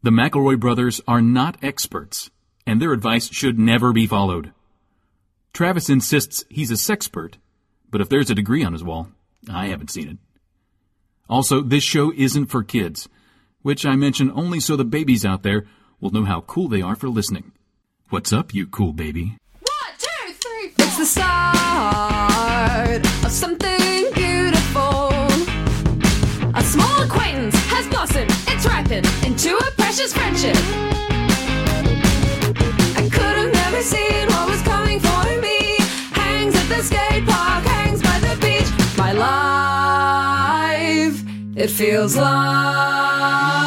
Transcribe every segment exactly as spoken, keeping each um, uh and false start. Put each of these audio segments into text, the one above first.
The McElroy brothers are not experts, and their advice should never be followed. Travis insists he's a sexpert, but if there's a degree on his wall, I haven't seen it. Also, this show isn't for kids, which I mention only so the babies out there will know how cool they are for listening. What's up, you cool baby? One, two, three, four. It's the start of something beautiful. A small acquaintance has blossomed, it's ripened into a precious friendship. I could have never seen what was coming for me. Hangs at the skate park, hangs by the beach. My life, it feels like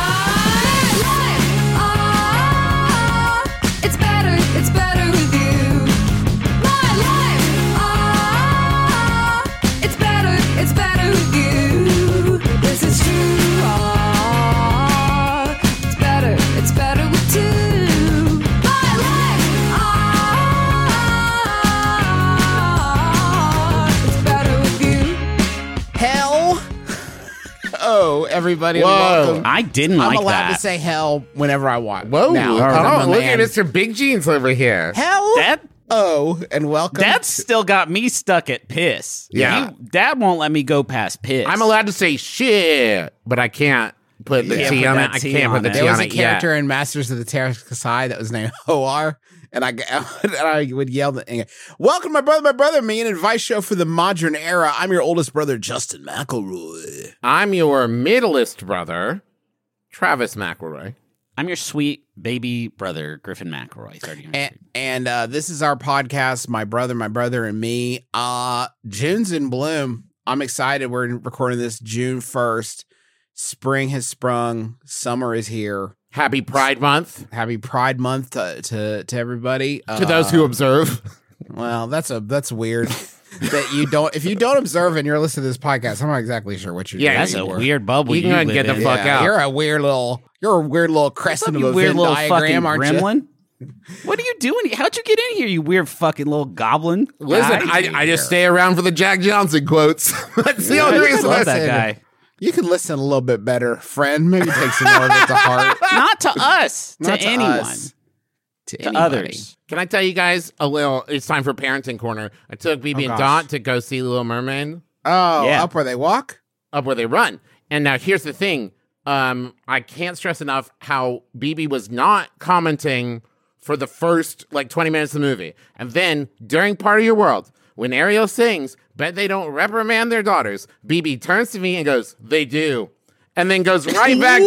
everybody. Whoa. Welcome. I didn't I'm like allowed that. to say hell whenever I want. Whoa. Now, Oh, I'm a look man. at Mister Big Jeans over here. Hell. That Oh, and welcome. That's still got me stuck at piss. Yeah. You- Dad won't let me go past piss. I'm allowed to say shit, but I can't put the Yeah, T put on that it. I T can't on put the it. T There was on a it character yet. in Masters of the Terracotta that was named O R, and I, and I would yell, the, welcome, my brother, my brother, me, an advice show for the modern era. I'm your oldest brother, Justin McElroy. I'm your middleest brother, Travis McElroy. I'm your sweet baby brother, Griffin McElroy. thirty years And, and uh, this is our podcast, My Brother, My Brother, and Me. Uh, June's in bloom. I'm excited. We're recording this June first. Spring has sprung. Summer is here. Happy Pride Month Happy Pride Month to to, to everybody. to those who observe. Well, that's a that's weird that you don't. If you don't observe and you're listening to this podcast, I'm not exactly sure what you're Yeah, doing. That's a anymore. weird bubble. You You, can go and live get the in. fuck out. You're a weird little. You're a weird little What's crescent up, of you a weird Venn little diagram, fucking aren't you? gremlin? What are you doing? How'd you get in here, you weird fucking little goblin? Listen, guy? I, I just stay around for the Jack Johnson quotes. That's the Yeah, only I reason. love I that say guy. You can listen a little bit better, friend. Maybe take some more of it to heart. Not to us, to Not to anyone, us. To, to anybody. others. Can I tell you guys a little? It's time for Parenting Corner. I took B B Oh, and gosh. Dot to go see Little Mermaid, Oh, Yeah. up where they walk? up where they run. And now here's the thing. Um, I can't stress enough how B B was not commenting for the first like twenty minutes of the movie. And then during Part of Your World, when Ariel sings, bet they don't reprimand their daughters, B B turns to me and goes, they do. And then goes right back to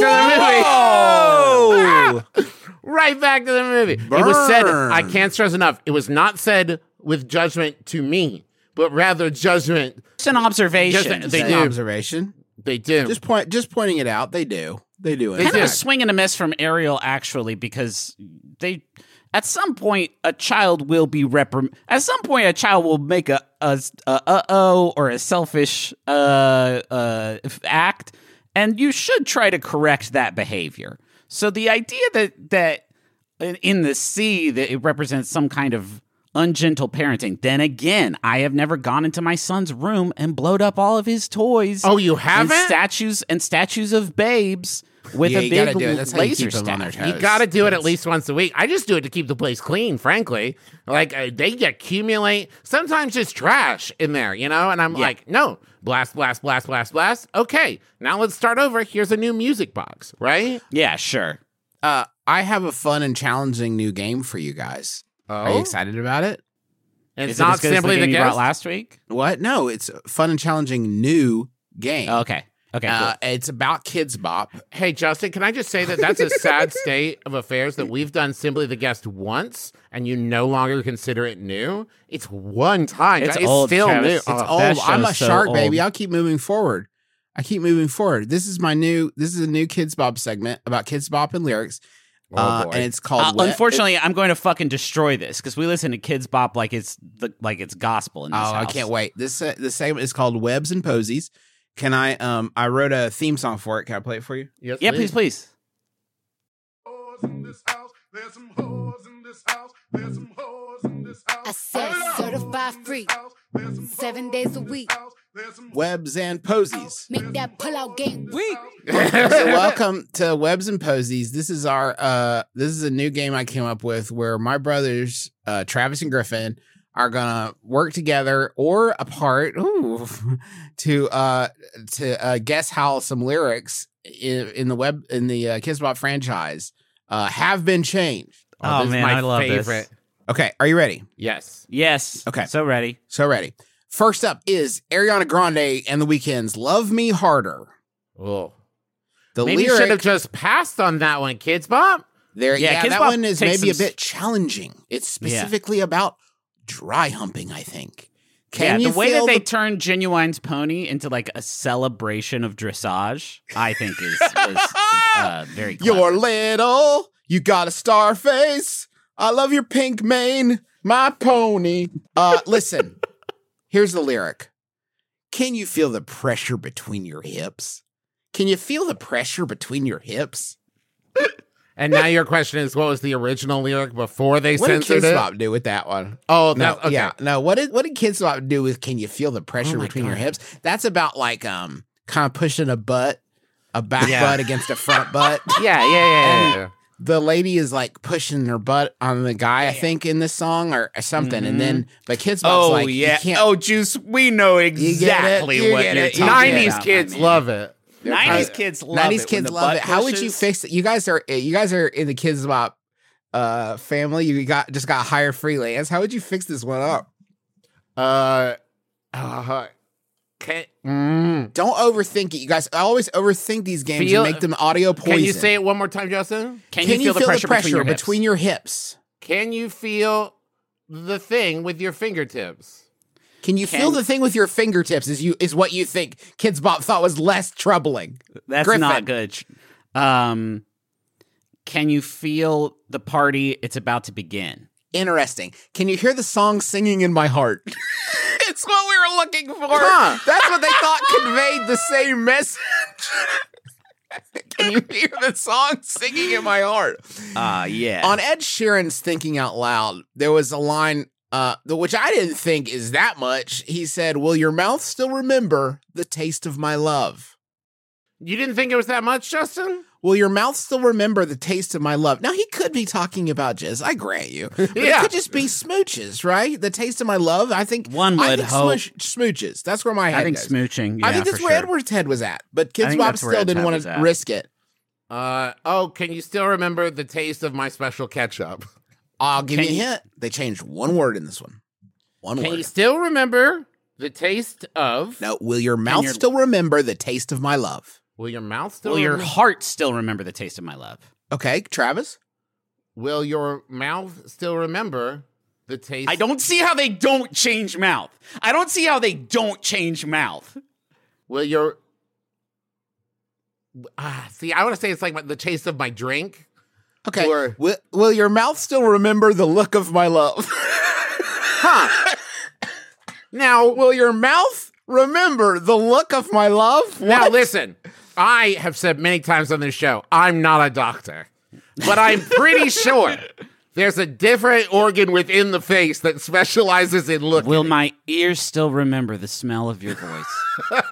the movie. Right back to the movie. It was said, I can't stress enough, it was not said with judgment to me, but rather judgment. Just an observation. Just- they An do. observation. They do. Just point. Just pointing it out. They do. They do. in kind of a fact. swing and a miss from Ariel, actually, because they, at some point, a child will be reprim. At some point, a child will make a a, a uh oh or a selfish uh uh act, and you should try to correct that behavior. So the idea that that in the sea that it represents some kind of ungentle parenting. Then again, I have never gone into my son's room and blowed up all of his toys. Oh, you and haven't? statues and statues of babes with Yeah, a you gotta big do it. That's how you laser keep them on their staff. toes. You got to do it at Yes. least once a week. I just do it to keep the place clean, frankly. Like, uh, they accumulate, sometimes just trash in there, you know? And I'm Yeah. like, no, blast, blast, blast, blast, blast. Okay, now let's start over. Here's a new music box, right? Yeah, sure. Uh, I have a fun and challenging new game for you guys. Are you Oh, excited about it? and Is it's it not as good as simply the the, game you brought guest. last week? What? No, it's a fun and challenging new game. Oh, okay. Okay, cool. Uh, it's about Kids Bop. Hey, Justin, can I just say that that's a sad state of affairs that we've done Simply the Guest once, and you no longer consider it new? It's one time. It's It's old, still Travis. new. It's Oh, Oh, that I'm a show's so shark, old. baby. I'll keep moving forward. I keep moving forward. This is my new. This is a new Kids Bop segment about Kids Bop and lyrics, oh, uh, boy. and it's called. Uh, Wet- unfortunately, I'm going to fucking destroy this because we listen to Kids Bop like it's the like it's gospel in this Oh, I house. can't wait. This uh, this segment is called Webs and Posies. Can I? Um, I wrote a theme song for it. Can I play it for you? Yes, Yeah, please, please. In this house, there's some hoes in this house. There's some hoes in this house. I said certified free, seven days a week. There's some Webs and Posies. Make that pull-out game weak. So welcome to Webs and Posies. This is our uh this is a new game I came up with where my brothers, uh Travis and Griffin, are gonna work together or apart ooh, to uh to uh guess how some lyrics in, in the web in the uh, Kids Bop franchise uh have been changed. Oh, this is man, my I love favorite. this. Okay, are you ready? Yes. Yes. Okay. So ready. So ready. First up is Ariana Grande and the Weeknd's "Love Me Harder." Oh. The Maybe you should have lyric just passed on that one, Kids Bop. there, Yeah, yeah, Kids that Bop one is takes maybe a some s- bit challenging. It's specifically about dry humping, I think. Yeah, Can you the way feel that they the- turned Genuine's pony into like a celebration of dressage, I think is was uh, very clever. You're little, you got a star face. I love your pink mane, my pony. Uh, listen, here's the lyric. Can you feel the pressure between your hips? Can you feel the pressure between your hips? And now your question is, what was the original lyric before they What did censored Kids it? Bop do with that one? Oh, No, that's okay. yeah, no. What did what did Kids Bop do with "Can you feel the pressure Oh my between your God. hips"? That's about like um, kind of pushing a butt, a back Yeah. butt against a front butt. Yeah, yeah, yeah, yeah, yeah. The lady is like pushing her butt on the guy, I think, in this song or something, and then but Kids Bop's Oh like, yeah. you can't, Oh, Juice, we know get it? exactly You what get you're it? talking nineties about, kids my man. love it. nineties Uh, kids love nineties it. kids when the love butt it. How would you pushes- fix it? You guys are you guys are in the Kids Bop uh, family. You got just got hired freelance. How would you fix this one up? Uh, uh can, mm. Don't overthink it, you guys. I always overthink these games Feel- and make them audio poison. Can you say it one more time, Justin? Can, Can you feel, the pressure, between your hips? between your hips? Can you feel the thing with your fingertips? Can you Can- feel the thing with your fingertips? Is you is what you think Kids Bop thought was less troubling? That's Griffin. not good. Um, can you feel the party? It's about to begin. Interesting. Can you hear the song "Singing in My Heart"? It's what we were looking for. Huh. That's what they thought conveyed the same message. Can you hear the song "Singing in My Heart"? Ah, yeah. On Ed Sheeran's "Thinking Out Loud," there was a line, uh, the- which I didn't think is that much. He said, "Will your mouth still remember the taste of my love? You didn't think it was that much, Justin? Will your mouth still remember the taste of my love?" Now, he could be talking about jizz, I grant you. But it Yeah. could just be smooches, right? The taste of my love. I think One I would think hope. smooch- smooches. That's where my head I think goes. smooching. Yeah, I think that's for where sure. Edward's head was at, but Kids think Bop that's where still Ed's didn't head want was to at. risk it. Uh, oh, can you still remember the taste of my special ketchup? I'll give Can you a you- hint. They changed one word in this one. One Can word. you still remember the taste of... No, will your mouth your- still remember the taste of my love? Will your mouth still Will your remember- heart still remember the taste of my love? Okay, Travis? Will your mouth still remember the taste... I don't see how they don't change mouth. I don't see how they don't change mouth. Will your... Ah, see, I want to say it's like my, the taste of my drink. Okay. Or- will, will your mouth still remember the look of my love? Huh. Now, Will your mouth remember the look of my love? now What? listen. I have said many times on this show, I'm not a doctor. But I'm pretty sure there's a different organ within the face that specializes in looking. Will my ears still remember the smell of your voice?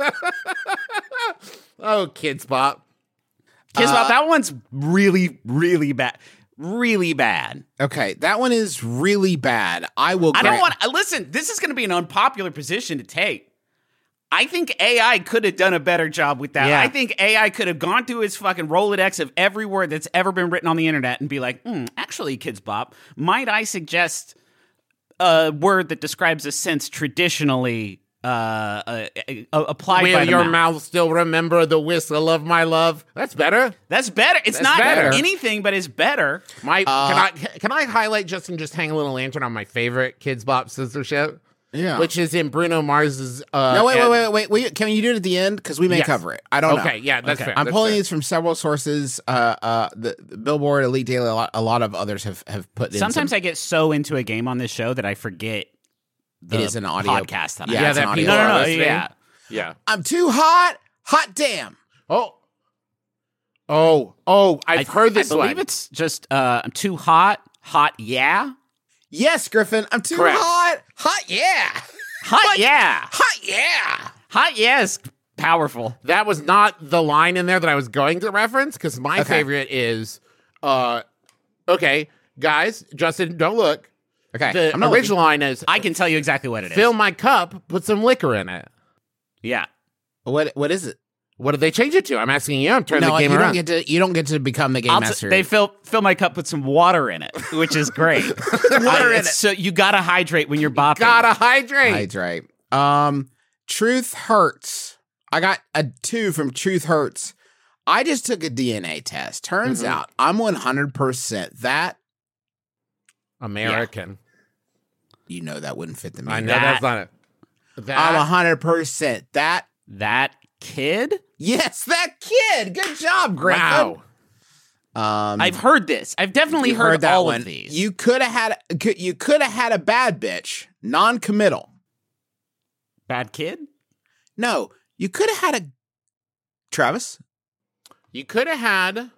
Oh, Kids Bop. Kids Bop, that one's really, really bad. Really bad. Okay, that one is really bad. I will I don't grant- want to listen. This is going to be an unpopular position to take. I think A I could have done a better job with that. Yeah. I think A I could have gone through his fucking Rolodex of every word that's ever been written on the internet and be like, hmm, actually, Kids Bop, might I suggest a word that describes a sense traditionally uh, uh, uh, applied Will by the your mouth. mouth still remember the whistle of my love? That's better. That's better. It's That's not better. anything, but it's better. My Uh, can I can I highlight just and just hang a little lantern on my favorite Kids Bop censorship, Yeah. which is in Bruno Mars's. Uh, no, wait, wait, ad- wait, wait, wait. Can you do it at the end? Because we may Yes. cover it. I don't know. Okay, yeah, that's Okay. fair. I'm that's pulling fair. these from several sources. Uh, uh, the, the Billboard, Elite Daily, a lot, a lot of others have, have put in Sometimes some, I get so into a game on this show that I forget the It is an audio- podcast that I Yeah, Yeah, it's an that audio people No, no, are no, listening. yeah. Yeah. I'm too hot. Hot damn. Oh. Oh, oh, I've I, heard this I believe one. it's just uh, I'm too hot. Hot, yeah. Yes, Griffin. I'm too Correct. hot. Hot yeah. Hot, yeah. Hot yeah. Hot yes, powerful. That was not the line in there that I was going to reference because my Okay. favorite is, uh, okay, guys, Justin, don't look. Okay. The I'm not original line is, I can tell you exactly what it is. fill my cup, put some liquor in it. Yeah. looking. What what is it? What did they change it to? I'm asking you. I'm turning No, the game you around. don't get to you don't get to become the game I'll t- master. they fill fill my cup with some water in it, which is great. water in it. So you gotta hydrate when you're bopping. Gotta hydrate. Hydrate. Um, Truth Hurts. I got a two from Truth Hurts. I just took a D N A test. Turns Mhm. out I'm one hundred percent that. American. You know that wouldn't fit the me. I know That- that's not it. That, I'm one hundred percent that. That kid? Yes, that kid. Good job, Griffin. wow. Um, I've heard this. I've definitely you heard, that all one. of these. You could have had. could- You could have had a bad bitch, non-committal. Bad kid? No, you could have had a. Travis. You could have had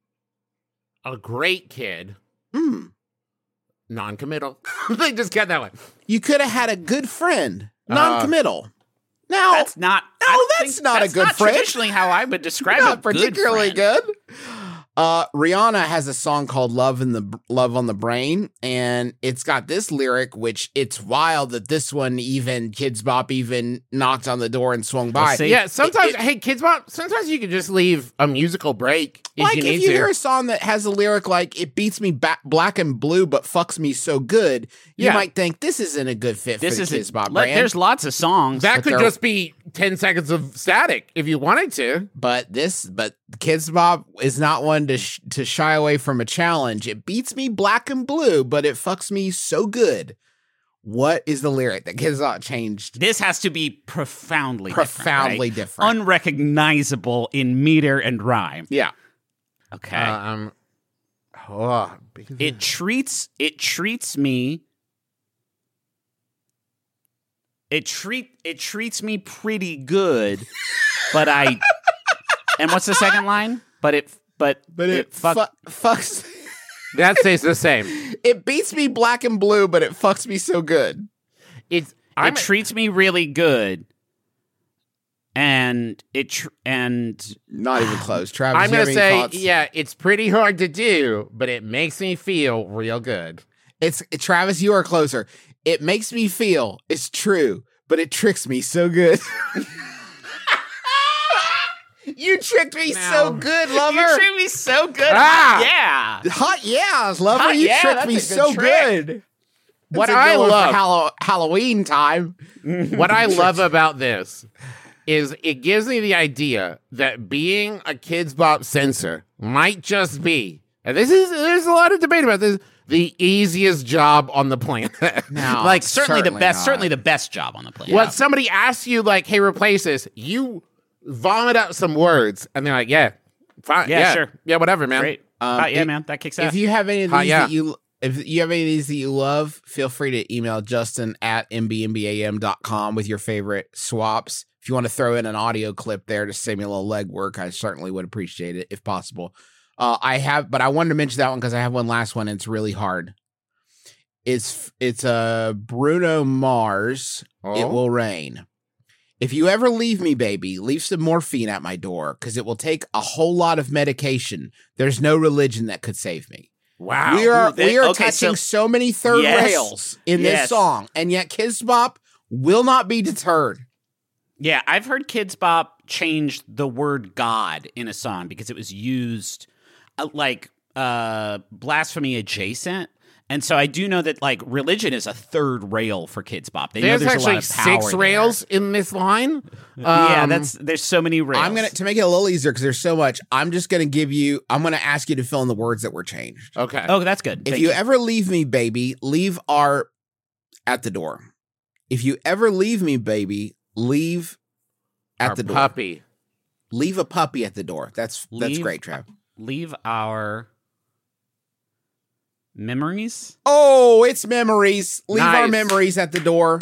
a great kid, Hmm. non-committal. They just got that one. You could have had a good friend, Uh, non-committal. Now That's not. No, I don't that's think- not a that's good not friend. Traditionally, how I would describe not a particularly good. friend. good. Uh, Rihanna has a song called "Love in the Love on the Brain," and it's got this lyric, which it's wild that this one even Kids Bop even knocked on the door and swung by. Let's see. Yeah, sometimes, it- hey, Kids Bop, sometimes you can just leave a musical break if Like you if need you to. hear a song that has a lyric like "It beats me ba- black and blue, but fucks me so good," you Yeah. might think this isn't a good fit This for is the Kids a, Bop le- brand. There's lots of songs. that but could they're- just be ten seconds of static if you wanted to. But this, but Kids Bop is not one to sh- to shy away from a challenge. It beats me black and blue, but it fucks me so good. What is the lyric that Kids Bop changed? This has to be profoundly Profoundly different, different. right? Unrecognizable in meter and rhyme. Yeah, Okay. Uh, um, oh, because it treats it treats me it treat it treats me pretty good, but I and what's the second line? But it but but it, fuck fu- fucks. that stays the same. It beats me black and blue, but it fucks me so good. It's it I'm treats me really good, and it tr- and Not even close. Travis, I'm you have gonna any say, thoughts? yeah, it's pretty hard to do, but it makes me feel real good. It's Travis. You are closer. It makes me feel it's true, but it tricks me so good. You tricked me so Now- good, lover. you treat me so good. Ah! Yeah. Hot yes, lover. Hot you yeah, tricked that's me a good so trick. good. What That's a I good one for love- Hallow- Halloween time. What I love about this is it gives me the idea that being a Kids Bop censor might just be, and this is there's a lot of debate about this, the easiest job on the planet. No, like Certainly, the Certainly best. not. Certainly the best job on the planet. when somebody asks you like, "Hey, replace this," you vomit out some words, and they're like, "Yeah, fine, Yeah, yeah, sure. yeah, whatever, man." Great. Um, Hot yeah, it- man. That kicks If ass. you have any of these Hot yeah. that you if you have any of these that you love, feel free to email Justin at m b m b a m dot com with your favorite swaps. If you want to throw in an audio clip there to save me a little legwork, I certainly would appreciate it if possible. Uh, I have, but I wanted to mention that one because I have one last one. And it's really hard. It's it's a uh, Bruno Mars. It Oh. will rain. If you ever leave me, baby, leave some morphine at my door because it will take a whole lot of medication. There's no religion that could save me. Wow. We are Ooh, they- we are okay, touching so- so, many third Yes. rails in this Yes. song, and yet Kids Bop will not be deterred. Yeah, I've heard Kids Bop change the word God in a song because it was used uh, like uh, blasphemy adjacent. And so I do know that like religion is a third rail for Kids Bop. They There's know there's a lot actually of power six there. rails in this line. yeah, Um, that's there's so many rails. I'm gonna to make it a little easier because there's so much. I'm just gonna give you. I'm gonna ask you to fill in the words that were changed. okay. Oh, that's good. If Thank you, ever leave me, baby, leave our at the door. If you ever leave me, baby, leave at Our the door. puppy. Leave a puppy at the door. That's that's Leave- great, Trav. leave our memories. Oh, it's memories. Leave our Nice. memories at the door.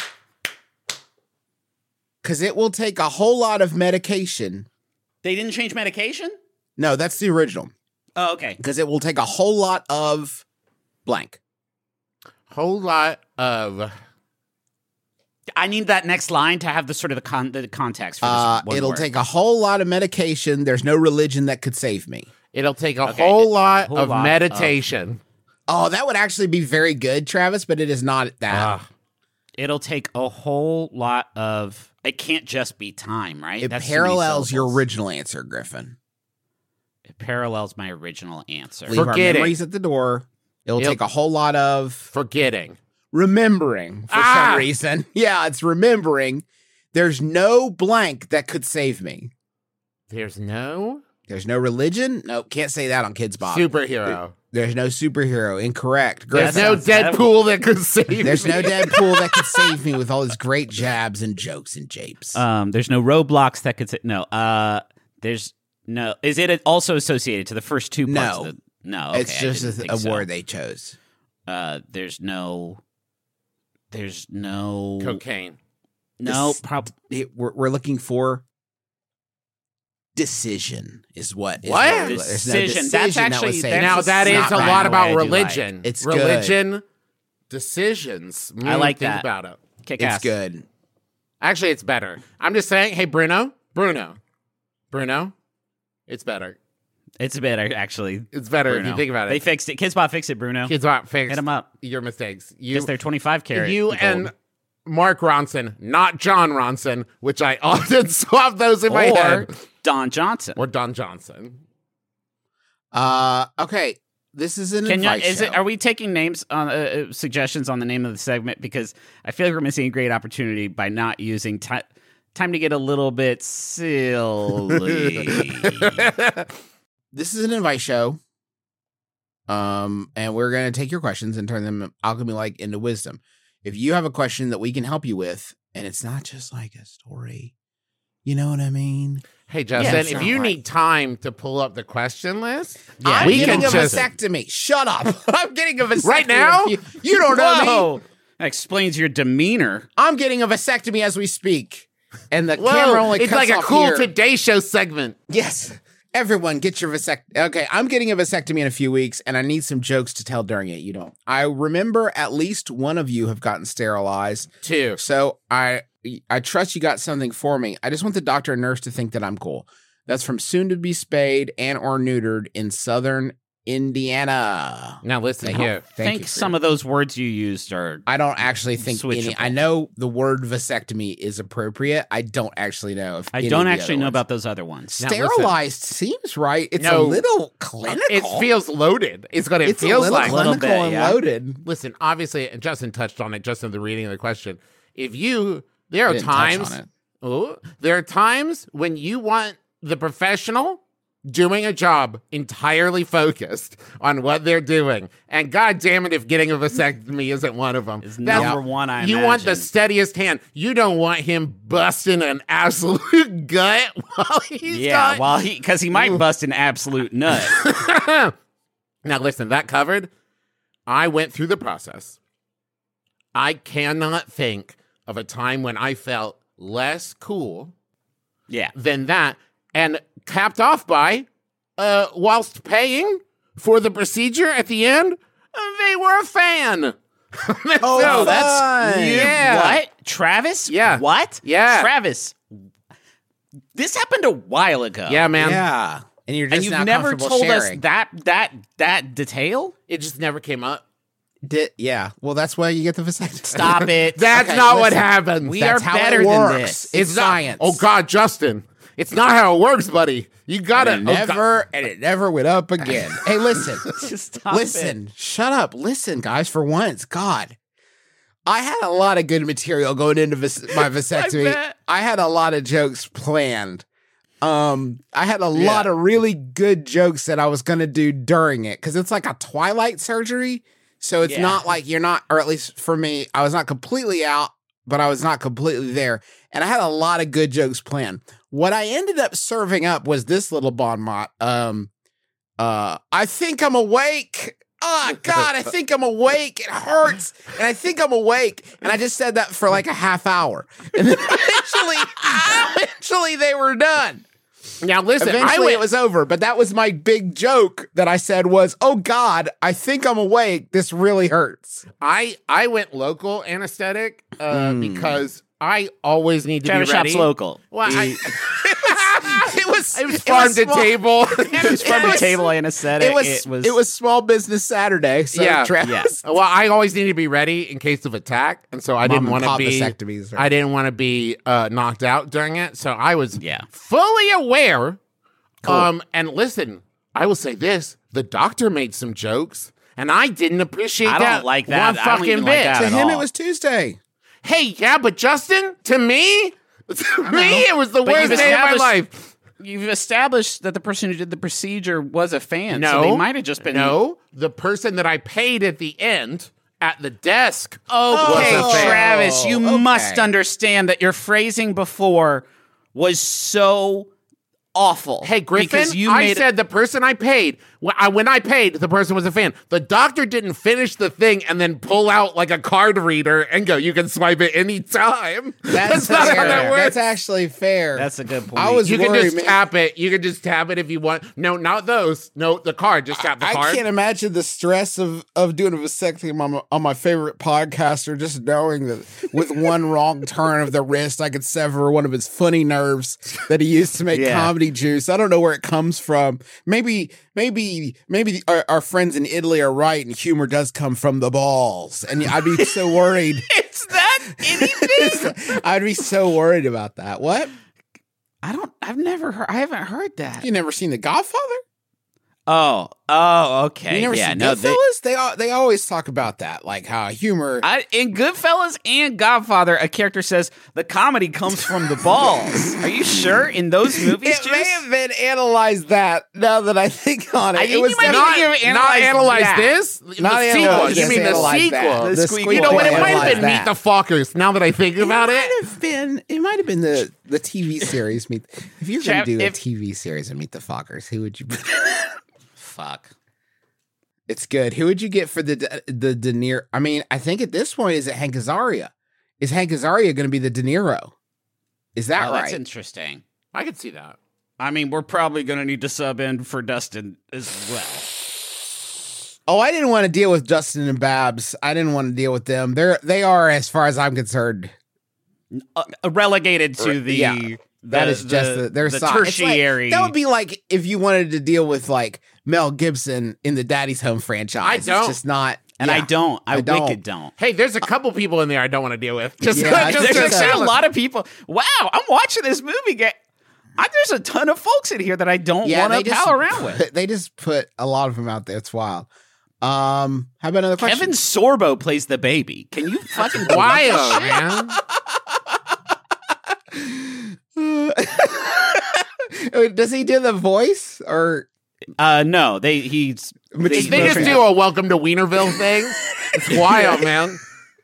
Because it will take a whole lot of medication. They didn't change medication? No, that's the original. Oh, okay. Because it will take a whole lot of blank. Whole lot of I need that next line to have the sort of the, con- the context for this Uh, one it'll word. take a whole lot of medication. There's no religion that could save me. It'll take a Okay, whole lot whole of lot of- meditation. Oh, that would actually be very good, Travis, but it is not that. Ah. It'll take a whole lot of. It can't just be time, right? it That's too many parallels your syllables. original answer, Griffin. It parallels my original answer. Leave our Forget it. memories at the door. It'll It'll- take a whole lot of Forgetting. remembering for Ah! some reason. Yeah, it's remembering. There's no blank that could save me. There's no There's no religion. Nope, can't say that on Kids Bop. superhero. There's no superhero. Incorrect. There's Griffin. no sounds terrible. Deadpool that could save There's me. no Deadpool that could save me with all his great jabs and jokes and japes. Um, there's no roadblocks that could say no. Uh, there's no. Is it also associated to the first two parts? No. Of the, no. Okay, it's I just didn't a, think a so. word they chose. Uh, there's no. There's no. Cocaine. No. This- Prob- It- we're, we're looking for decision is what is What? we're- there's no Decision. That's decision that actually- was saved. that's Now that It's is not a right. lot the way about I do religion. like. It's good. religion decisions. I Mm, like think that. about it. Kick It's ass. good. Actually, it's better. I'm just saying, hey Bruno, Bruno, Bruno, it's better. It's better actually. It's better if Bruno. you think about They it. fixed it. Kids Bot fixed it. Bruno. Kids want fix Hit 'em up. your mistakes. You, Guess they're twenty-five carat. you gold. and Mark Ronson, not John Ronson, which I often swap those in my or head, Don Johnson. or Don Johnson. Uh, okay. This is an Can you, advice is show. it? Are we taking names on uh, uh, suggestions on the name of the segment? Because I feel like we're missing a great opportunity by not using ti time to get a little bit silly. This is an advice show. Um, and we're gonna take your questions and turn them alchemy like into wisdom. If you have a question that we can help you with, and it's not just like a story, you know what I mean? Hey Justin, it's if not you right. need time to pull up the question list, I'm we getting can a just vasectomy. Shut up. I'm getting a vasectomy. Right now? You, you don't know me. Whoa! That explains your demeanor. I'm getting a vasectomy as we speak. And the Whoa, camera only it's cuts like a off cool here. Today Show segment. Yes. Everyone get your vasectomy. Okay, I'm getting a vasectomy in a few weeks, and I need some jokes to tell during it. You don't. I remember at least one of you have gotten sterilized. Two. So I I trust you got something for me. I just want the doctor and nurse to think that I'm cool. That's from soon to be spayed and or neutered in southern Indiana. Now listen Thank here. you. I Thank think you for- some of those words you used are. I don't actually think any. Switchable. I know the word vasectomy is appropriate. I don't actually know if I any don't of the actually other know ones. about those other ones. Now, listen. Sterilized seems right. It's a No. little clinical. It feels loaded. It's what it it's feels a little like. Little clinical bit, and yeah. loaded. Listen, obviously, and Justin touched on it just in the reading of the question. If you, there I are didn't touch times, on it. oh, there are times when you want the professional doing a job entirely focused on what they're doing. And God damn it, if getting a vasectomy isn't one of them. Is That's- number one, I You want the imagine. steadiest hand. You don't want him busting an absolute gut while he's Yeah, got while he because he might bust an absolute nut. Now, listen, that covered, I went through the process. I cannot think of a time when I felt less cool Yeah, than that, and capped off by, uh, whilst paying for the procedure at the end, they were a fan. Oh, So that's- You- yeah. What? Travis? Yeah. What? Yeah. Travis. This happened a while ago. Yeah, man. Yeah, and you're just And you've now never comfortable told sharing. us that that that detail? It just never came up. Di- yeah, well, that's why you get the vasectomy. Stop it. That's Okay, not what listen. happens. We That's are how it better than works. this. It's, not- science. Oh, God, Justin. It's not how it works, buddy. You gotta. And it oh, God. never, and it never went up again. Hey, listen, Just stop listen, shut up, listen, guys. For once, God, I had a lot of good material going into vas- my vasectomy. bet. I, had a lot of jokes planned. Um, I had a lot of really good jokes that I was gonna do during it because it's like a twilight surgery. So it's Yeah. not like you're not, or at least for me, I was not completely out, but I was not completely there. And I had a lot of good jokes planned. What I ended up serving up was this little bon mot. Um, uh, I think I'm awake. Oh, God, I think I'm awake. It hurts. And I think I'm awake. And I just said that for like a half hour. And then eventually, eventually they were done. Now listen, I Eventually went, it was over, but that was my big joke that I said was, oh God, I think I'm awake. This really hurts. I I went local anesthetic uh, Mm. because I always need to Travis be ready. Shop's local. Well, I, It was it was farm to small- table. It was from the table anesthetic. It was, it was Small Business Saturday. So Yeah. Travis, Well, I always need to be ready in case of attack, and so I Mom didn't and want to pop be. vasectomies, right? I didn't want to be uh, knocked out during it, so I was Yeah. fully aware. Um, and listen, I will say this: the doctor made some jokes, and I didn't appreciate I that don't like that. one I don't fucking even bit. like that to at him all. it was Tuesday. Hey, yeah, but Justin, to me, to me, it was the But worst you've day of my established- life. You've established that the person who did the procedure was a fan. No, so they might have just been. No, the person that I paid at the end at the desk. Okay, was a fan. Travis, you okay. must understand that your phrasing before was so awful. Hey, Griffin, because you I made said the person I paid, when I, when I paid, the person was a fan. The doctor didn't finish the thing and then pull out like a card reader and go, you can swipe it anytime. That's, not how fair. that works. That's actually fair. That's a good point. I was you can worried, just man. tap it. You can just tap it if you want. No, not those. No, the card. Just tap the I card. can't imagine the stress of, of doing a vasectomy on my, on my favorite podcaster, just knowing that with one wrong turn of the wrist, I could sever one of his funny nerves that he used to make Yeah. comedy juice. I don't know where it comes from. Maybe, maybe, maybe our, our friends in Italy are right, and humor does come from the balls. And I'd be so worried. It's that anything? I'd be so worried about that. What? I don't. I've never heard. I haven't heard that. You never seen The Godfather? Oh. Oh. Okay. You never yeah. seen No. They, Goodfellas? They, al- they always talk about that, like how humor. I, in Goodfellas and Godfather, a character says the comedy comes from the balls. Are you sure? In those movies, It may Juice? have been analyzed that now that I think on it. I it think was you might definitely- be thinking of not analyze analyze that. this. Not the analyze sequel. this, You mean the analyze sequel? that. The The squeak- sequel, You know what? It might analyze have been that. Meet the Fockers. Now that I think about It it. might have been. It might have been the the T V series. Meet. If you're going Trav- to do a if- T V series of Meet the Fockers, who would you? Fuck. It's good. Who would you get for the De- the De Niro? I mean, I think at this point, is it Hank Azaria? Is Hank Azaria going to be the De Niro? Is that Oh, right? that's interesting. I could see that. I mean, we're probably going to need to sub in for Dustin as well. Oh, I didn't want to deal with Justin and Babs. I didn't want to deal with them. They're they are, as far as I'm concerned, Uh, relegated to the Yeah. that the- is just the, their the side. It's like- tertiary. that would be like if you wanted to deal with like Mel Gibson in the Daddy's Home franchise. I It's don't. just not. and I yeah. don't. I, I don't. wicked don't. Hey, there's a couple people in there I don't want to deal with. Just, Yeah, just there's There's to actually a establish- lot of people. Wow, I'm watching this movie. Get, I, there's a ton of folks in here that I don't Yeah, want they to just pal around with. put- They just put a lot of them out there. It's wild. Um, how about another question? Kevin Sorbo plays the baby. Can you fucking Wild, man. Does he do the voice or? Uh, no, they he's They- They they just do a welcome to Wienerville thing. It's wild, man.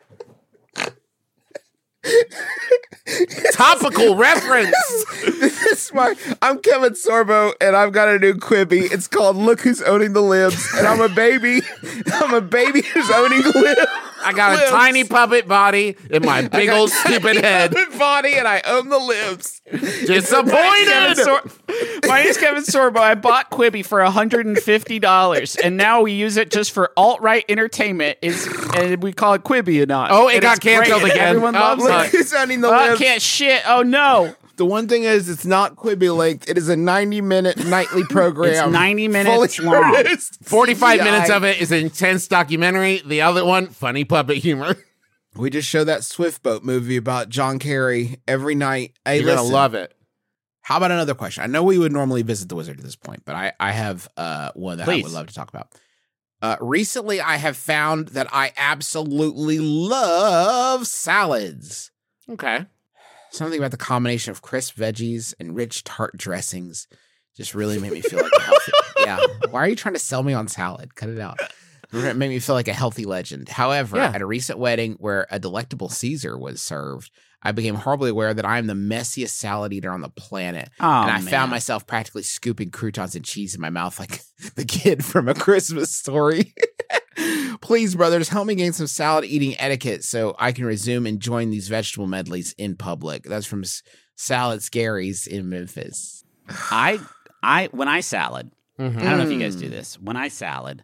Topical reference. This is my. I'm Kevin Sorbo, and I've got a new Quibi. It's called "Look Who's Owning the Libs," and I'm a baby. I'm a baby who's owning libs. I got a Lips. tiny puppet body in my big got old a tiny stupid head. puppet body, and I own the libs. Kevin Disappointed. Sor- My name's Kevin Sorbo. I bought Quibi for one hundred fifty dollars, and now we use it just for alt-right entertainment. Is and we call it Quibi or not? Oh, it And got it's great, canceled and again. Everyone Oh, loves fuck. Look it. who's owning the Oh, I libs. can't shit. Oh no. The one thing is, it's not Quibi length. It is a ninety minute nightly program. It's ninety minutes fully long. produced forty-five C G I. minutes of it is an intense documentary. The other one, funny puppet humor. We just show that Swift Boat movie about John Kerry every night. Hey, You're gonna listen, love it. How about another question? I know we would normally visit the wizard at this point, but I, I have uh, one that I Please. would love to talk about. Uh, recently, I have found that I absolutely love salads. Okay. Something about the combination of crisp veggies and rich tart dressings just really made me feel like a healthy. Yeah. Why are you trying to sell me on salad? Cut it out. It made me feel like a healthy legend. However, Yeah. at a recent wedding where a delectable Caesar was served, I became horribly aware that I am the messiest salad eater on the planet. Oh, and I man. found myself practically scooping croutons and cheese in my mouth like the kid from A Christmas Story. Please, brothers, help me gain some salad eating etiquette so I can resume enjoying these vegetable medleys in public. That's from S- Salad Scaries in Memphis. I I when I salad, I don't know if you guys do this. When I salad,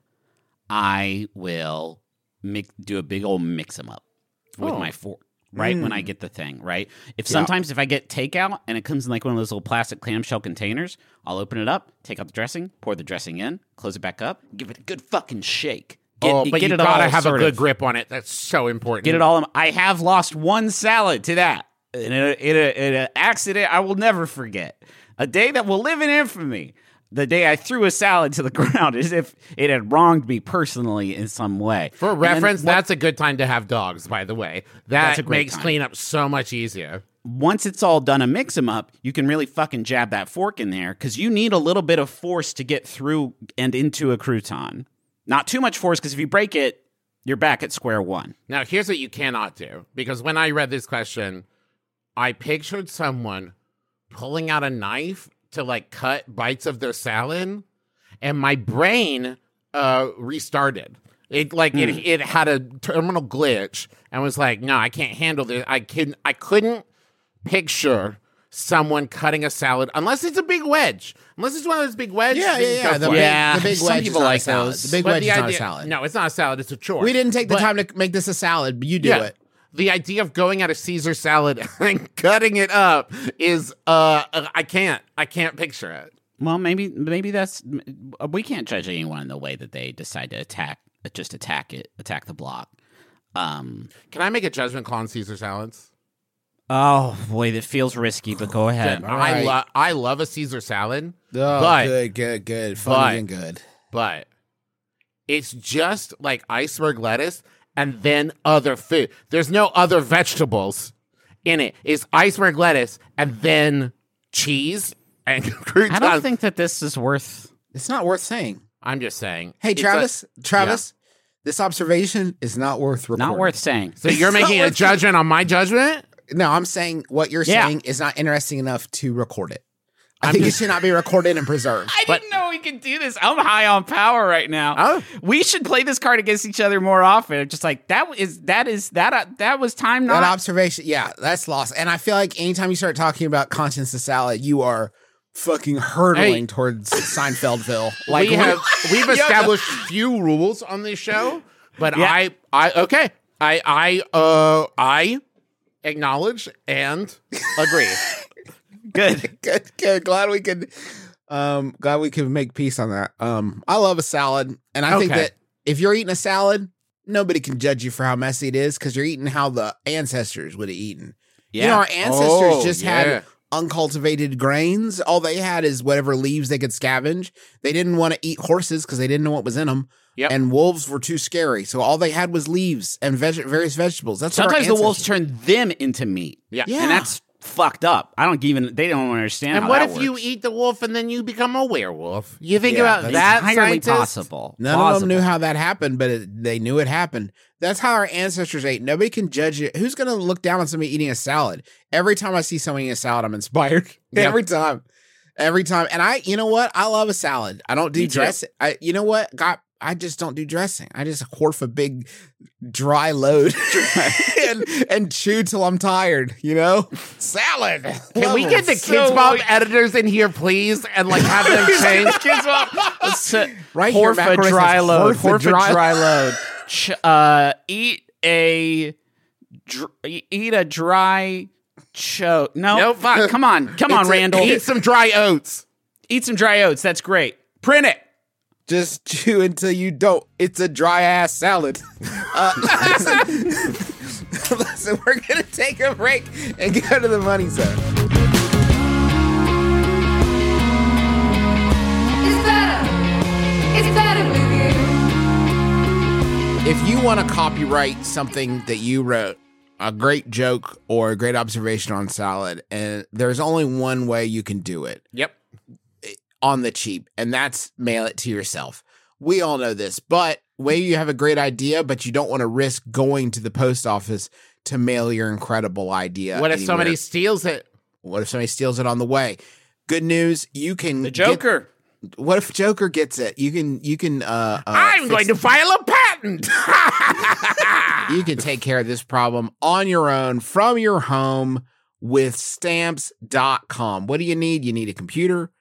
I will mix, do a big old mix them up with Oh. my fork. Right when I get the thing, right? If sometimes if I get takeout and it comes in like one of those little plastic clamshell containers, I'll open it up, take out the dressing, pour the dressing in, close it back up, give it a good fucking shake. Get, oh, but get you it gotta all have a sort good of- grip on it. That's so important. Get it all. In, I have lost one salad to that. In a, in a, in an accident I will never forget. A day that will live in infamy. The day I threw a salad to the ground as if it had wronged me personally in some way. For And then reference, what- that's a good time to have dogs, by the way. That's That a great makes time. cleanup so much easier. once it's all done and mix them up, you can really fucking jab that fork in there because you need a little bit of force to get through and into a crouton. Not too much force because if you break it, you're back at square one. Now, here's what you cannot do. Because when I read this question, I pictured someone pulling out a knife to like cut bites of their salad, and my brain uh, restarted. It like Hmm. it it had a terminal glitch and was like, no, I can't handle this. I couldn't I couldn't picture someone cutting a salad unless it's a big wedge. Unless it's one of those big wedges. Yeah, then yeah, go yeah. The for big, it. Yeah, the big some wedge people is not like a salad. those. The big But wedge the is not a idea- salad. No, it's not a salad. It's a chore. We didn't take the But- time to make this a salad, but you do yeah. it. The idea of going at a Caesar salad and cutting it up is, uh, I can't, I can't picture it. Well, maybe maybe that's we can't judge anyone in the way that they decide to attack, just attack it, attack the block. Um, Can I make a judgment call on Caesar salads? oh boy, that feels risky, but go ahead. All I right. love, I love a Caesar salad, Oh, but good, good, good. Funny but- and good. but it's just like iceberg lettuce and then other food. There's no other vegetables in it. It's iceberg lettuce and then cheese and croutons. I don't think that this is worth. It's not worth saying. I'm just saying. Hey, It's a- Travis, Travis, this observation is not worth recording. Not worth saying. so you're It's not making a worth- judgment on my judgment? No, I'm saying what you're Yeah. saying is not interesting enough to record it. I I'm think just- it should not be recorded and preserved. I But- didn't know we could do this. I'm high on power right now. Oh. We should play this card against each other more often. Just like that is that is that uh, that was time That not. observation, yeah, that's lost. And I feel like anytime you start talking about conscience of salad, you are fucking hurtling Hey. towards Seinfeldville. Like we have we've Yeah. established few rules on this show, but Yeah. I I okay. I I uh I acknowledge and agree. Good. good, good. Glad we could, um, glad we could make peace on that. Um, I love a salad, and I think Okay. that if you're eating a salad, nobody can judge you for how messy it is because you're eating how the ancestors would have eaten. Yeah. You know, our ancestors Oh, just yeah. had uncultivated grains. All they had is whatever leaves they could scavenge. They didn't want to eat horses because they didn't know what was in them. Yep. And wolves were too scary. So all they had was leaves and veg- various vegetables. That's what our Sometimes the wolves ancestors- turn them into meat. Yeah. Yeah. And that's fucked up. I don't even. They don't understand. And how what that if you works. eat the wolf and then you become a werewolf? You think Yeah, about that's that, entirely scientist? possible. None of Plausible. them knew how that happened, but it, they knew it happened. That's how our ancestors ate. Nobody can judge it. Who's going to look down on somebody eating a salad? Every time I see someone eating a salad, I'm inspired. Yep. Every time. Every time. And I, you know what? I love a salad. I don't do Me too. dressing. I, you know what? God, I just don't do dressing. I just wharf a big dry load and, and chew till I'm tired, you know? Salad. Can we Levels. get the Kids So Bob like- editors in here, please, and like have them change? Kids Bob. Let's uh, Right here, Horf a Macaroni dry says, load. "Horf a Horf a dry-" dry load. Ch- uh, eat a dr- eat a dry cho. No, Nope. fuck. Come on, come on, It's a- Randall. Eat some dry oats. Eat some dry oats. That's great. Print it. Just chew until you don't. It's a dry ass salad. Uh, listen, listen, we're gonna take a break and go to the money zone. It's better. It's better with you. If you want to copyright something that you wrote, a great joke or a great observation on salad, and there's only one way you can do it Yep. on the cheap, and that's mail it to yourself. We all know this, but maybe you have a great idea, but you don't want to risk going to the post office to mail your incredible idea. What if anywhere. somebody steals it? What if somebody steals it on the way? Good news, you can The get- Joker. what if Joker gets it? You can you can uh, uh I'm going to file a patent. you can take care of this problem on your own from your home with stamps dot com. What do you need? You need a computer,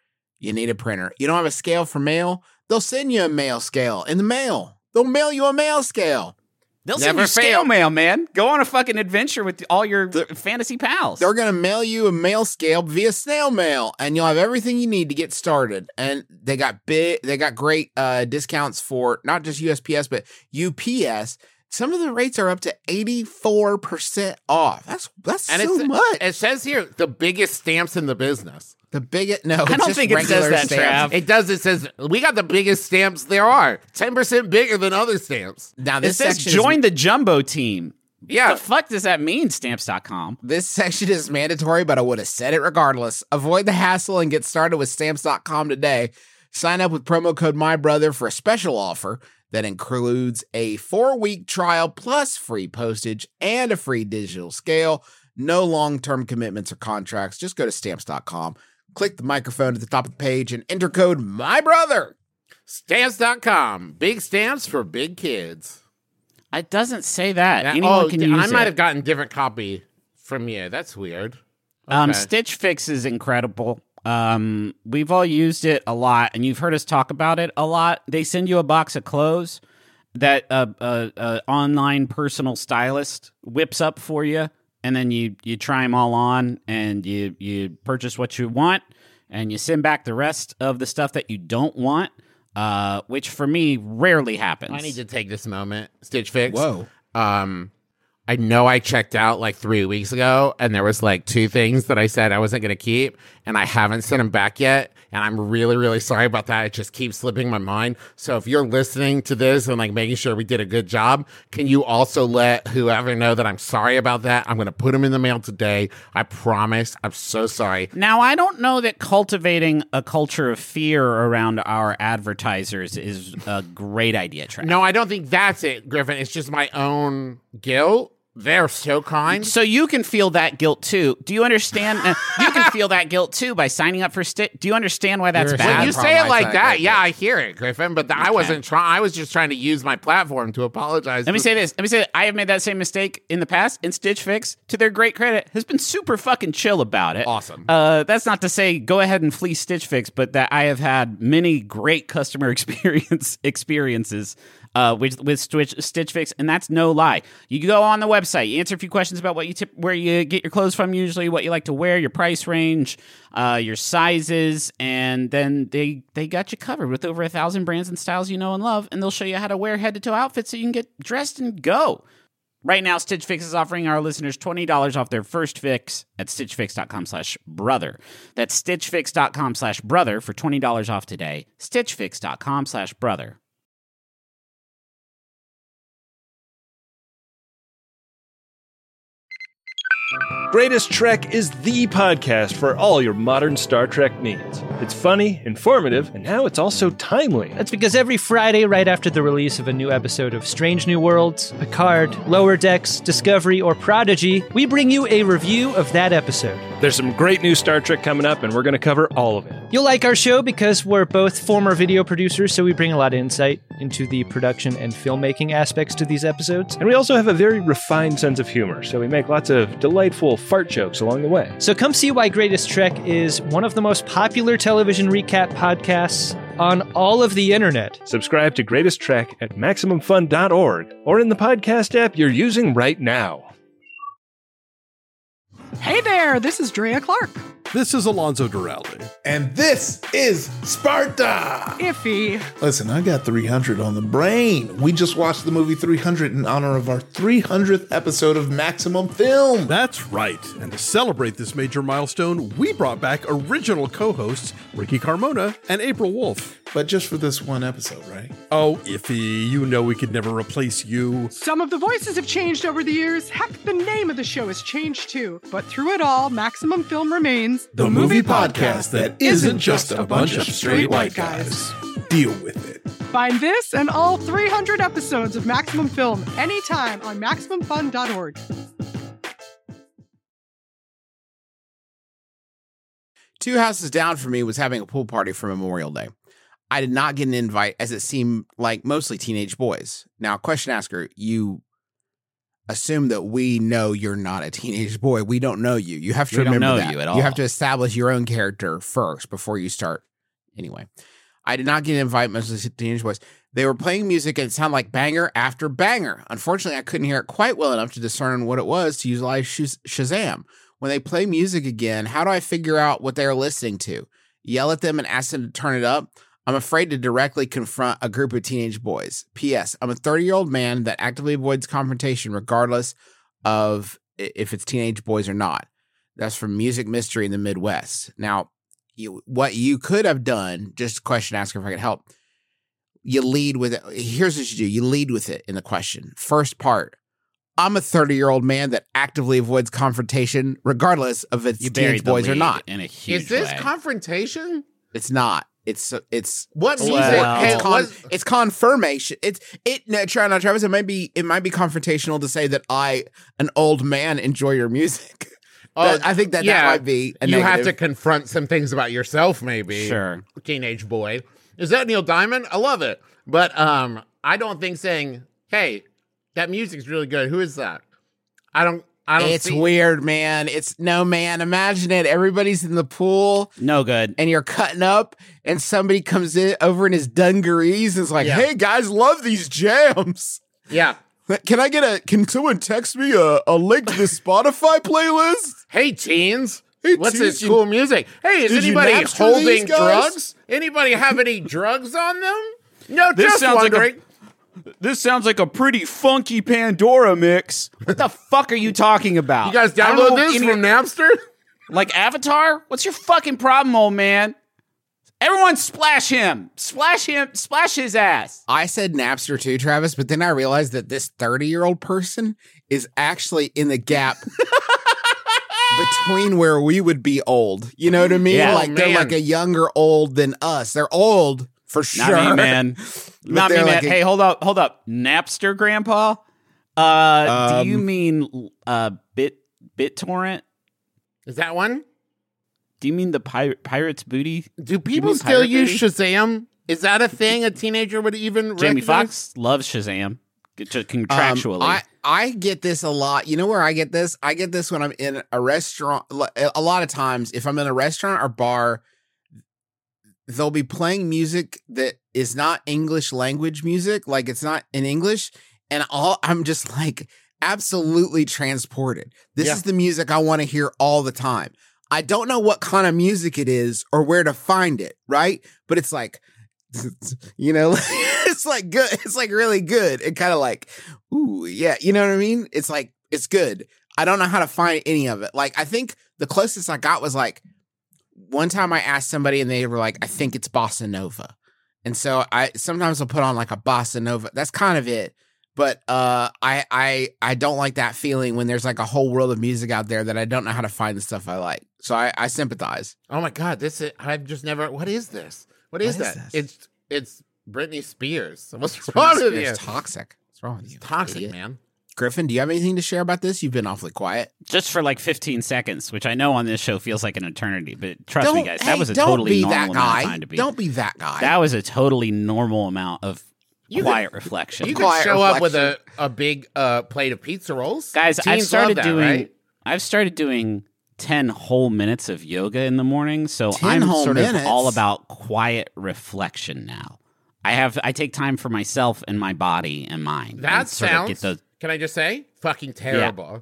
You need a printer. You don't have a scale for mail? They'll send you a mail scale in the mail. They'll mail you a mail scale. They'll send Never you scale fail. mail, man. Go on a fucking adventure with all your fantasy pals. They're going to mail you a mail scale via snail mail, and you'll have everything you need to get started. And they got big, they got great uh, discounts for not just U S P S, but U P S. Some of the rates are up to eighty-four percent off. That's that's And so it's, much. it says here the biggest stamps in the business. The biggest, no, I don't think it says that, Trav. It does. It says we got the biggest stamps there are, ten percent bigger than other stamps. Now It this says section join is, the jumbo team. Yeah. The fuck does that mean, stamps dot com? this section is mandatory, but I would have said it regardless. Avoid the hassle and get started with stamps dot com today. Sign up with promo code MyBrother for a special offer that includes a four-week trial plus free postage and a free digital scale. No long-term commitments or contracts. Just go to stamps dot com. Click the microphone at the top of the page and enter code MyBrother. Stamps dot com. Big stamps for big kids. It doesn't say that. That- Anyone oh, can I use might it. have gotten different copy from you. That's weird. Um, Okay. Stitch Fix is incredible. Um, we've all used it a lot, and you've heard us talk about it a lot. They send you a box of clothes that a uh, uh, uh, online personal stylist whips up for you, and then you you try them all on, and you you purchase what you want, and you send back the rest of the stuff that you don't want. Uh, which for me rarely happens. I need to take this moment. Stitch Fix. Whoa. Um, I know I checked out like three weeks ago, and there was like two things that I said I wasn't going to keep, and I haven't sent them back yet. And I'm really, really sorry about that. It just keeps slipping my mind. So if you're listening to this and like making sure we did a good job, can you also let whoever know that I'm sorry about that? I'm going to put them in the mail today. I promise. I'm so sorry. Now, I don't know that cultivating a culture of fear around our advertisers is a great idea, Trav. No, I don't think that's it, Griffin. It's just my own guilt. They're so kind. So you can feel that guilt too. Do you understand? uh, you can feel that guilt too by signing up for Stitch. Do you understand why that's You're a bad? When you Problem say it I like think that, it yeah, is. I hear it, Griffin. But I wasn't trying. I was just trying to use my platform to apologize. Let me for- say this. Let me say that I have made that same mistake in the past, and Stitch Fix, to their great credit, has been super fucking chill about it. Awesome. Uh, that's not to say go ahead and fleece Stitch Fix, but that I have had many great customer experience experiences uh, with with Stitch, Stitch Fix, and that's no lie. You go on the website, you answer a few questions about what you tip, where you get your clothes from, usually what you like to wear, your price range, uh, your sizes, and then they they got you covered with over a thousand brands and styles you know and love, and they'll show you how to wear head to toe outfits so you can get dressed and go. Right now, Stitch Fix is offering our listeners twenty dollars off their first fix at stitch fix dot com slash brother. That's stitch fix dot com slash brother for twenty dollars off today. stitch fix dot com slash brother. Greatest Trek is the podcast for all your modern Star Trek needs. It's funny, informative, and now it's also timely. That's because every Friday, right after the release of a new episode of Strange New Worlds, Picard, Lower Decks, Discovery, or Prodigy, we bring you a review of that episode. There's some great new Star Trek coming up, and we're going to cover all of it. You'll like our show because we're both former video producers, so we bring a lot of insight into the production and filmmaking aspects to these episodes. And we also have a very refined sense of humor, so we make lots of delightful fart jokes along the way. So come see why Greatest Trek is one of the most popular television recap podcasts on all of the internet. Subscribe to Greatest Trek at maximum fun dot org or in the podcast app you're using right now. Hey there, this is Drea Clark. This is Alonzo Duralde. And this is Sparta. Iffy. Listen, I got three hundred on the brain. We just watched the movie three hundred in honor of our three hundredth episode of Maximum Film. That's right. And to celebrate this major milestone, we brought back original co-hosts Ricky Carmona and April Wolf. But just for this one episode, right? Oh, Iffy, you know we could never replace you. Some of the voices have changed over the years. Heck, the name of the show has changed too. But through it all, Maximum Film remains The, movie podcast that isn't just a bunch of straight white guys. Deal with it. Find this and all three hundred episodes of Maximum Film anytime on maximum fun dot org. Two houses down from me was having a pool party for Memorial Day. I did not get an invite as it seemed like mostly teenage boys. Now, question asker, you assume that we know you're not a teenage boy. We don't know you. You have to We don't remember know that. you at all. You have to establish your own character first before you start Anyway, I did not get an invite, mostly to Teenage Boys. They were playing music and it sounded like banger after banger. Unfortunately, I couldn't hear it quite well enough to discern what it was to use live Shaz- Shazam. When they play music again, how do I figure out what they're listening to? Yell at them and ask them to turn it up? I'm afraid to directly confront a group of teenage boys. P S. I'm a thirty-year-old man that actively avoids confrontation regardless of if it's teenage boys or not. That's from Music Mystery in the Midwest. Now, you, what you could have done, just a question, ask if I could help. You lead with it. Here's what you do. You lead with it in the question. First part. I'm a thirty-year-old man that actively avoids confrontation regardless of if it's You teenage buried the boys or lead not. in a huge Is this way. confrontation? It's not. It's it's What music? Well- Hey, it's, con- what- it's confirmation. It's it. No, try not Travis. It might be it might be confrontational to say that I, an old man, enjoy your music. Oh, That- I think that yeah, that might be. A you have to negative. confront some things about yourself, maybe. Sure. Teenage boy. Is that Neil Diamond? I love it. But um, I don't think saying, hey, that music's really good. Who is that? I don't I don't It's see weird, man. It's no man. Imagine it. Everybody's in the pool. No good. And you're cutting up, and somebody comes in over in his dungarees and is like, Yeah. "Hey guys, love these jams. Yeah. Can I get a? Can someone text me a, a link to the Spotify playlist? Hey teens. Hey, What's teens, this you- cool music? Hey, is did you anybody Napster holding these guys? drugs? Anybody have any drugs on them? No, This just sounds like a- wondering. This sounds like a pretty funky Pandora mix. What the fuck are you talking about? You guys I don't download know this any- from Napster? Like Avatar? What's your fucking problem, old man? Everyone splash him. Splash him. Splash his ass. I said Napster too, Travis, but then I realized that this thirty-year-old person is actually in the gap between where we would be old. You know what I mean? Yeah. like Oh, they're man. like a younger old than us. They're old for Not sure. me, man. Not me, they're man. like a- hey, hold up. Hold up. Napster, Grandpa? Uh, Um, do you mean uh, Bit BitTorrent? Is that one? Do you mean the pir- Pirate's Booty? Do people mean still Pirate use Booty? Shazam? Is that a thing a teenager would even Jamie recognize? Foxx loves Shazam. Get to- Contractually. Um, I, I get this a lot. You know where I get this? I get this when I'm in a restaurant. A lot of times, if I'm in a restaurant or bar, they'll be playing music that is not English language music. Like it's not in English. And all I'm just like absolutely transported. This Yeah. is the music I want to hear all the time. I don't know what kind of music it is or where to find it, right? But it's like, you know, it's like good. It's like really good. And kind of like, ooh, yeah. You know what I mean? It's like, it's good. I don't know how to find any of it. Like, I think the closest I got was like, one time I asked somebody and they were like, I think it's bossa nova. And so I sometimes I'll put on like a bossa nova. That's kind of it. But uh, I I I don't like that feeling when there's like a whole world of music out there that I don't know how to find the stuff I like. So I, I sympathize. Oh my god, this is I've just never what is this? What is What is that? this? It's it's Britney Spears. What's wrong with you? It's toxic. What's wrong with you? It's toxic, idiot? man. Griffin, do you have anything to share about this? You've been awfully quiet. Just for like fifteen seconds, which I know on this show feels like an eternity, but trust me, Don't- guys, hey, that was a don't totally be normal that amount guy. of time to be. Don't be that guy. That was a totally normal amount of You quiet reflection. You could Quiet show up with a, reflection. a big uh, plate of pizza rolls. Guys, Teens I've love started that, doing right? I've started doing ten whole minutes of yoga in the morning, so ten I'm whole sort minutes? of all about quiet reflection now. I have I take time for myself and my body and mind. That and sort of sounds get those can I just say? Fucking terrible.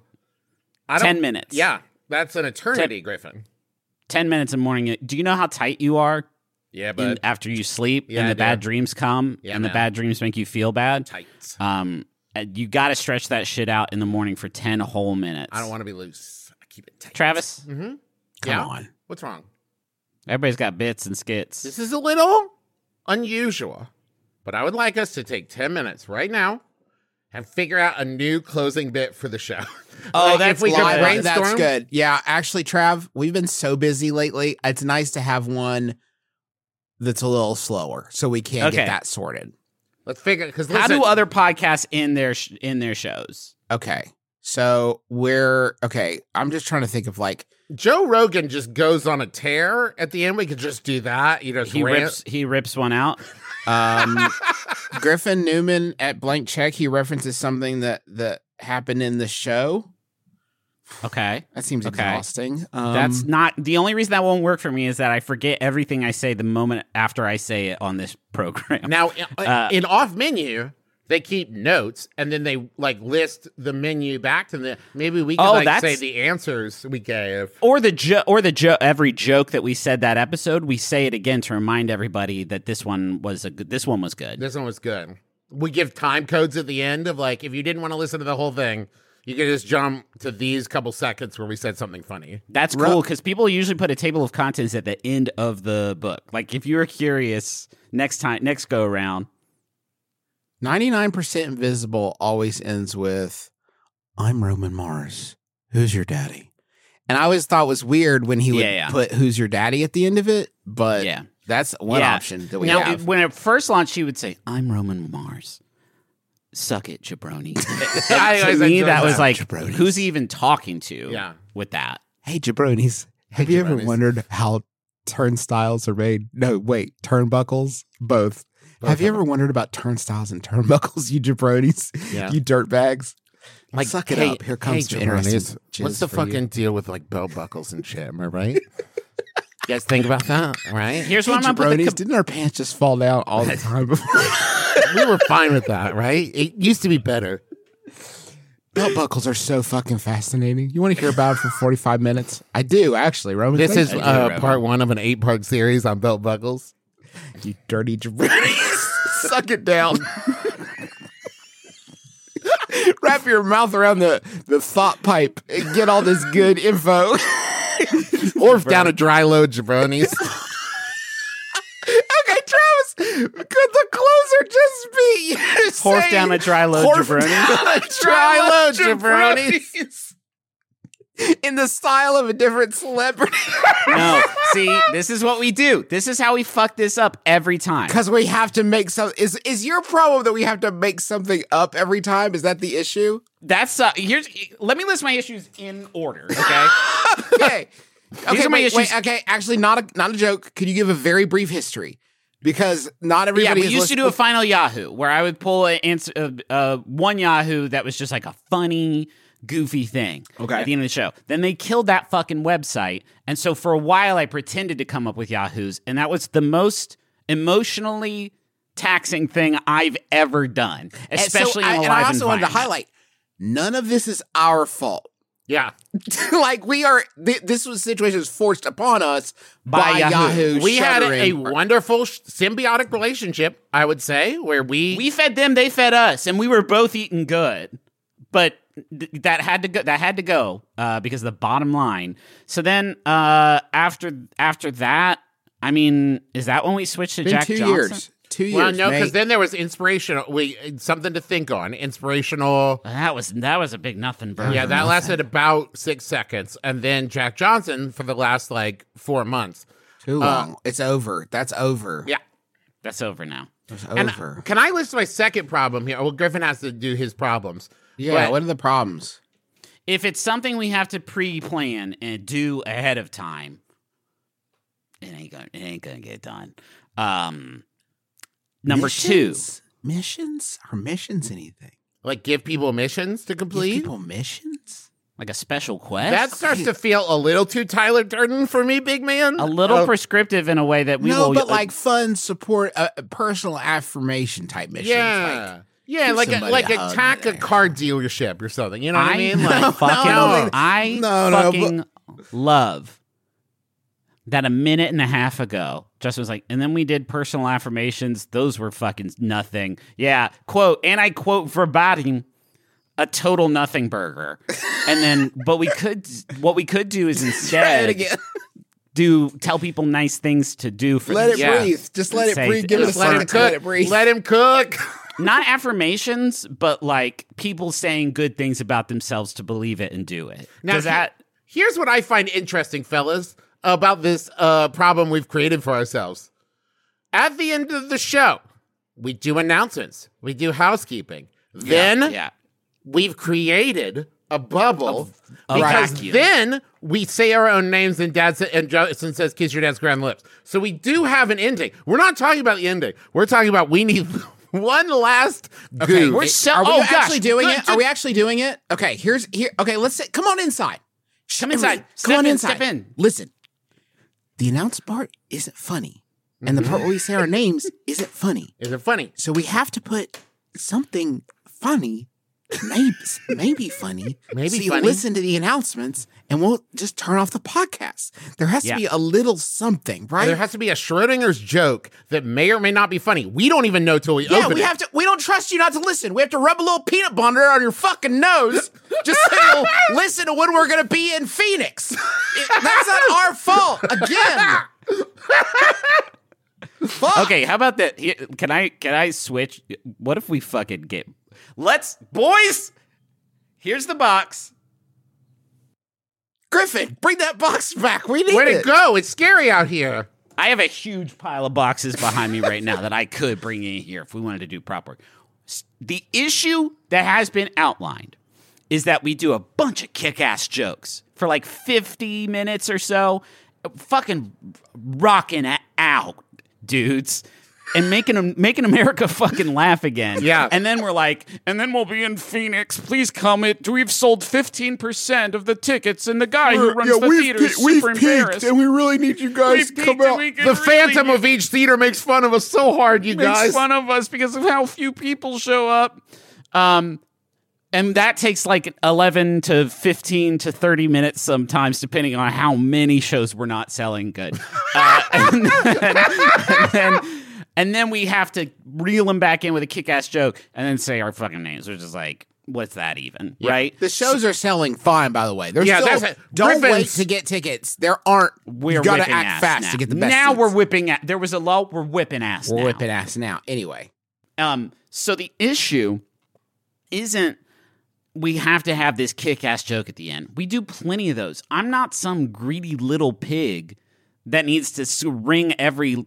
I ten don't- minutes. Yeah. That's an eternity, Griffin. ten minutes in the morning. Do you know how tight you are Yeah, in, but after you sleep Yeah, and I the do. bad dreams come Yeah, and the man. bad dreams make you feel bad? tight. Um, and you got to stretch that shit out in the morning for ten whole minutes. I don't want to be loose. I keep it tight. Travis, Mm-hmm. Come yeah. on. What's wrong? everybody's got bits and skits. This is a little unusual, but I would like us to take ten minutes right now and figure out a new closing bit for the show. Oh, Like, that's if we good. could Live- brainstorm. That's good. Yeah, actually, Trav, we've been so busy lately. It's nice to have one that's a little slower, so we can Okay. get that sorted. Let's figure because How do other podcasts in their sh- in their shows? Okay, so we're okay. I'm just trying to think of like Joe Rogan just goes on a tear at the end. We could just do that. You know, He rant. rips he rips one out. um, Griffin Newman at Blank Check. He references something that that happened in the show. Okay. That seems Okay. exhausting. Um, That's not the only reason that won't work for me is that I forget everything I say the moment after I say it on this program. Now, Uh, in off menu, they keep notes and then they like list the menu back to the. Maybe we could Oh, like that's- say the answers we gave. or the jo- or the jo- every joke that we said that episode, we say it again to remind everybody that this one was a good, this one was good. This one was good. We give time codes at the end of like if you didn't want to listen to the whole thing, you can just jump to these couple seconds where we said something funny. That's cool because people usually put a table of contents at the end of the book. Like if you were curious next time, next go around. ninety-nine percent Invisible always ends with, I'm Roman Mars. Who's your daddy? And I always thought it was weird when he would Yeah, yeah. put who's your daddy at the end of it, but Yeah. that's one Yeah. option that we now, have. it- when it first launched, he would say, "I'm Roman Mars. Suck it, jabroni." I to always me, enjoyed that was that. like, Jabronis. who's he even talking to? Yeah. with that. Hey, jabronis, have you ever jabronis. wondered how turnstiles are made? No, wait, turnbuckles? Both. have you ever wondered about turnstiles and turnbuckles, you jabronis? Yeah. You dirtbags? Like, Suck it hey, up. Here comes hey, some interesting jabronis, jizz What's the for you. fucking deal with like belt buckles and shit? Am I right? You guys think about that, right? Here's Hey, what I'm gonna put the jabronis, com- didn't our pants just fall down all the time before? We were fine with that, right? It used to be better. Belt buckles are so fucking fascinating. You want to hear about it for forty-five minutes? I do, actually, Roman. This thank is you. uh, part one of an eight-part series on belt buckles. You dirty jabronis. Suck it down. Wrap your mouth around the, the thought pipe and get all this good info. Orf down a dry load, jabronis. Okay, Travis, could the closer just be Horse saying, down a dry load, "Horse jabroni." down a Dry load, jabronis. In the style of a different celebrity. No, see, this is what we do. This is how we fuck this up every time. Because we have to make some. Is is your problem that we have to make something up every time? Is that the issue? That's uh, here's. Let me list my issues in order. Okay. Okay. Okay, are my wait, issues. wait, okay, actually, not a not a joke. Could you give a very brief history? Because not everybody. Yeah, we is used to do a listening- final Yahoo where I would pull a answer, uh, uh, one Yahoo that was just like a funny, goofy thing. Okay. At the end of the show, then they killed that fucking website, and so for a while I pretended to come up with Yahoos, and that was the most emotionally taxing thing I've ever done, And so especially I, in a and live I also wanted to environment. highlight. None of this is our fault. Yeah. Like we are. Th- this was situation was forced upon us by, By Yahoo. Yahoo. We had a shuttering- wonderful sh- symbiotic relationship, I would say, where we, We fed them, they fed us, and we were both eating good. But th- that had to go. That had to go uh, because of the bottom line. So then, uh, after after that, I mean, is that when we switched to been Jack two Johnson? years. Two years. well, no, because mate. then there was inspirational, we something to think on, inspirational. That was that was a big nothing burger. Yeah, that lasted about six seconds, and then Jack Johnson for the last like four months. too long. it's over. That's over. Yeah. That's over now. It's And over. can I list my second problem here? Well, Griffin has to do his problems. Yeah. But- What are the problems? If it's something we have to pre-plan and do ahead of time, it ain't gonna it ain't gonna get done. Um, number missions? Missions? Are missions anything? Like give people missions to Give complete. people missions? two, like a special quest. That starts to feel a little too Tyler Durden for me, big man. a little Uh, prescriptive in a way that we no, will. but like fun support, uh, personal affirmation type missions. Yeah. Like, yeah, give like a, somebody like a hug attack a today. car dealership or something. You know what I, I mean? Like, fucking, no, I no, no, fucking love that a minute and a half ago, Justin was like, and then we did personal affirmations. Those were fucking nothing. Yeah, quote, and I quote verbatim, a total nothing burger. And then, but we could, what we could do is Try it instead again. do tell people nice things to do for Let them. it Yeah. breathe. Just let it Say- breathe. Give it a just let him second. to cook. Let it breathe. Let him cook. Not affirmations, but like people saying good things about themselves to believe it and do it. Now, Does that? he- here's what I find interesting, fellas, about this uh, problem we've created for ourselves. At the end of the show, we do announcements, we do housekeeping. Then yeah. we've created a bubble A because vacuum. then we say our own names and dad sa- and Justin says kiss your dad's grand lips. So we do have an ending. We're not talking about the ending. We're talking about we need One last Okay, goof. We're so- Are we oh, actually gosh. doing Good, it? Are we actually doing it? Okay, here's here. Okay, let's say, come on inside. Come inside. Come Step on in, inside. step in. Listen, the announce part isn't funny, and the part where we say our names isn't funny. Is it funny? So we have to put something funny, maybe maybe funny. Maybe so you funny. listen to the announcements, and we'll just turn off the podcast. There has Yeah. to be a little something, right? There has to be a Schrodinger's joke that may or may not be funny. We don't even know till we yeah, open we it. have to. We don't trust you not to listen. We have to rub a little peanut butter on your fucking nose just so you'll listen to when we're going to be in Phoenix. It- that's not our fault. Again. Fuck. Okay, how about that? Here, can I can I switch? What if we fucking get Let's boys. Here's the box. Griffin, bring that box back. We need Where'd it. it go? It's scary out here. I have a huge pile of boxes behind me right now that I could bring in here if we wanted to do prop work. S- The issue that has been outlined is that we do a bunch of kick-ass jokes for like fifty minutes or so, fucking rocking it out, dudes, and making making America fucking laugh again. Yeah. And then we're like, and then we'll be in Phoenix. Please come. It. We've sold fifteen percent of the tickets, and the guy who runs the theater is super embarrassed. we really need you guys We've peaked and we can The really phantom of each theater makes fun of us so hard, you makes guys. fun of us because of how few people show up. Um, and that takes like eleven to fifteen to thirty minutes sometimes, depending on how many shows we're not selling good. uh, and, then, and, then, and then we have to reel them back in with a kick-ass joke and then say our fucking names, which is like, what's that even, right? The shows are selling fine, by the way. There's Yeah, still, that's it. don't wait Griffin's- to get tickets. There aren't. We're you gotta whipping act ass fast now. to get the best. Now seats. we're whipping ass. There was a lull. We're whipping ass We're now. whipping ass now. Anyway, Um, so the issue isn't we have to have this kick-ass joke at the end. We do plenty of those. I'm not some greedy little pig that needs to s- wring every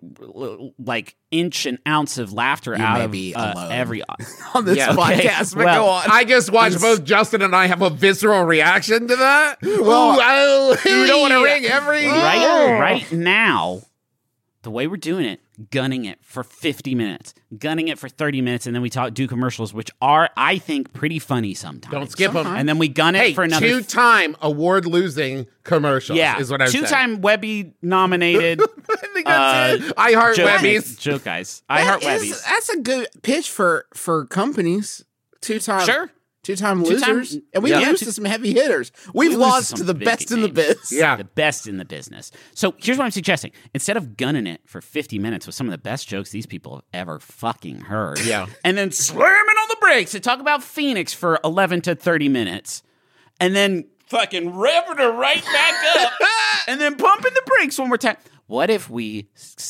like inch and ounce of laughter You out may of be uh, alone. every on this Yeah, okay. podcast, but Well, go on. I just watched both Justin and I have a visceral reaction to that. Well, Ooh, oh, you don't want to yeah. ring every right right now. The way we're doing it, gunning it for fifty minutes, gunning it for thirty minutes, and then we talk do commercials, which are, I think, pretty funny sometimes. Don't skip them. And then we gun it Hey, for another two-time award-losing commercials. Yeah, is what I'm saying. two-time Webby nominated. I think that's uh, it. I heart joke, Webbies. joke guys. I heart That is- Webbies. That's a good pitch for for companies. Two time, Sure. two time Two-time- losers, and we yeah. lose to some heavy hitters. We've We lose to lost some to the big best in the names. biz. Yeah. The best in the business. So here's what I'm suggesting: instead of gunning it for fifty minutes with some of the best jokes these people have ever fucking heard, Yeah. and then slamming on the brakes and talk about Phoenix for eleven to thirty minutes, and then fucking revving her right back up, and then pumping the brakes one more time. What if we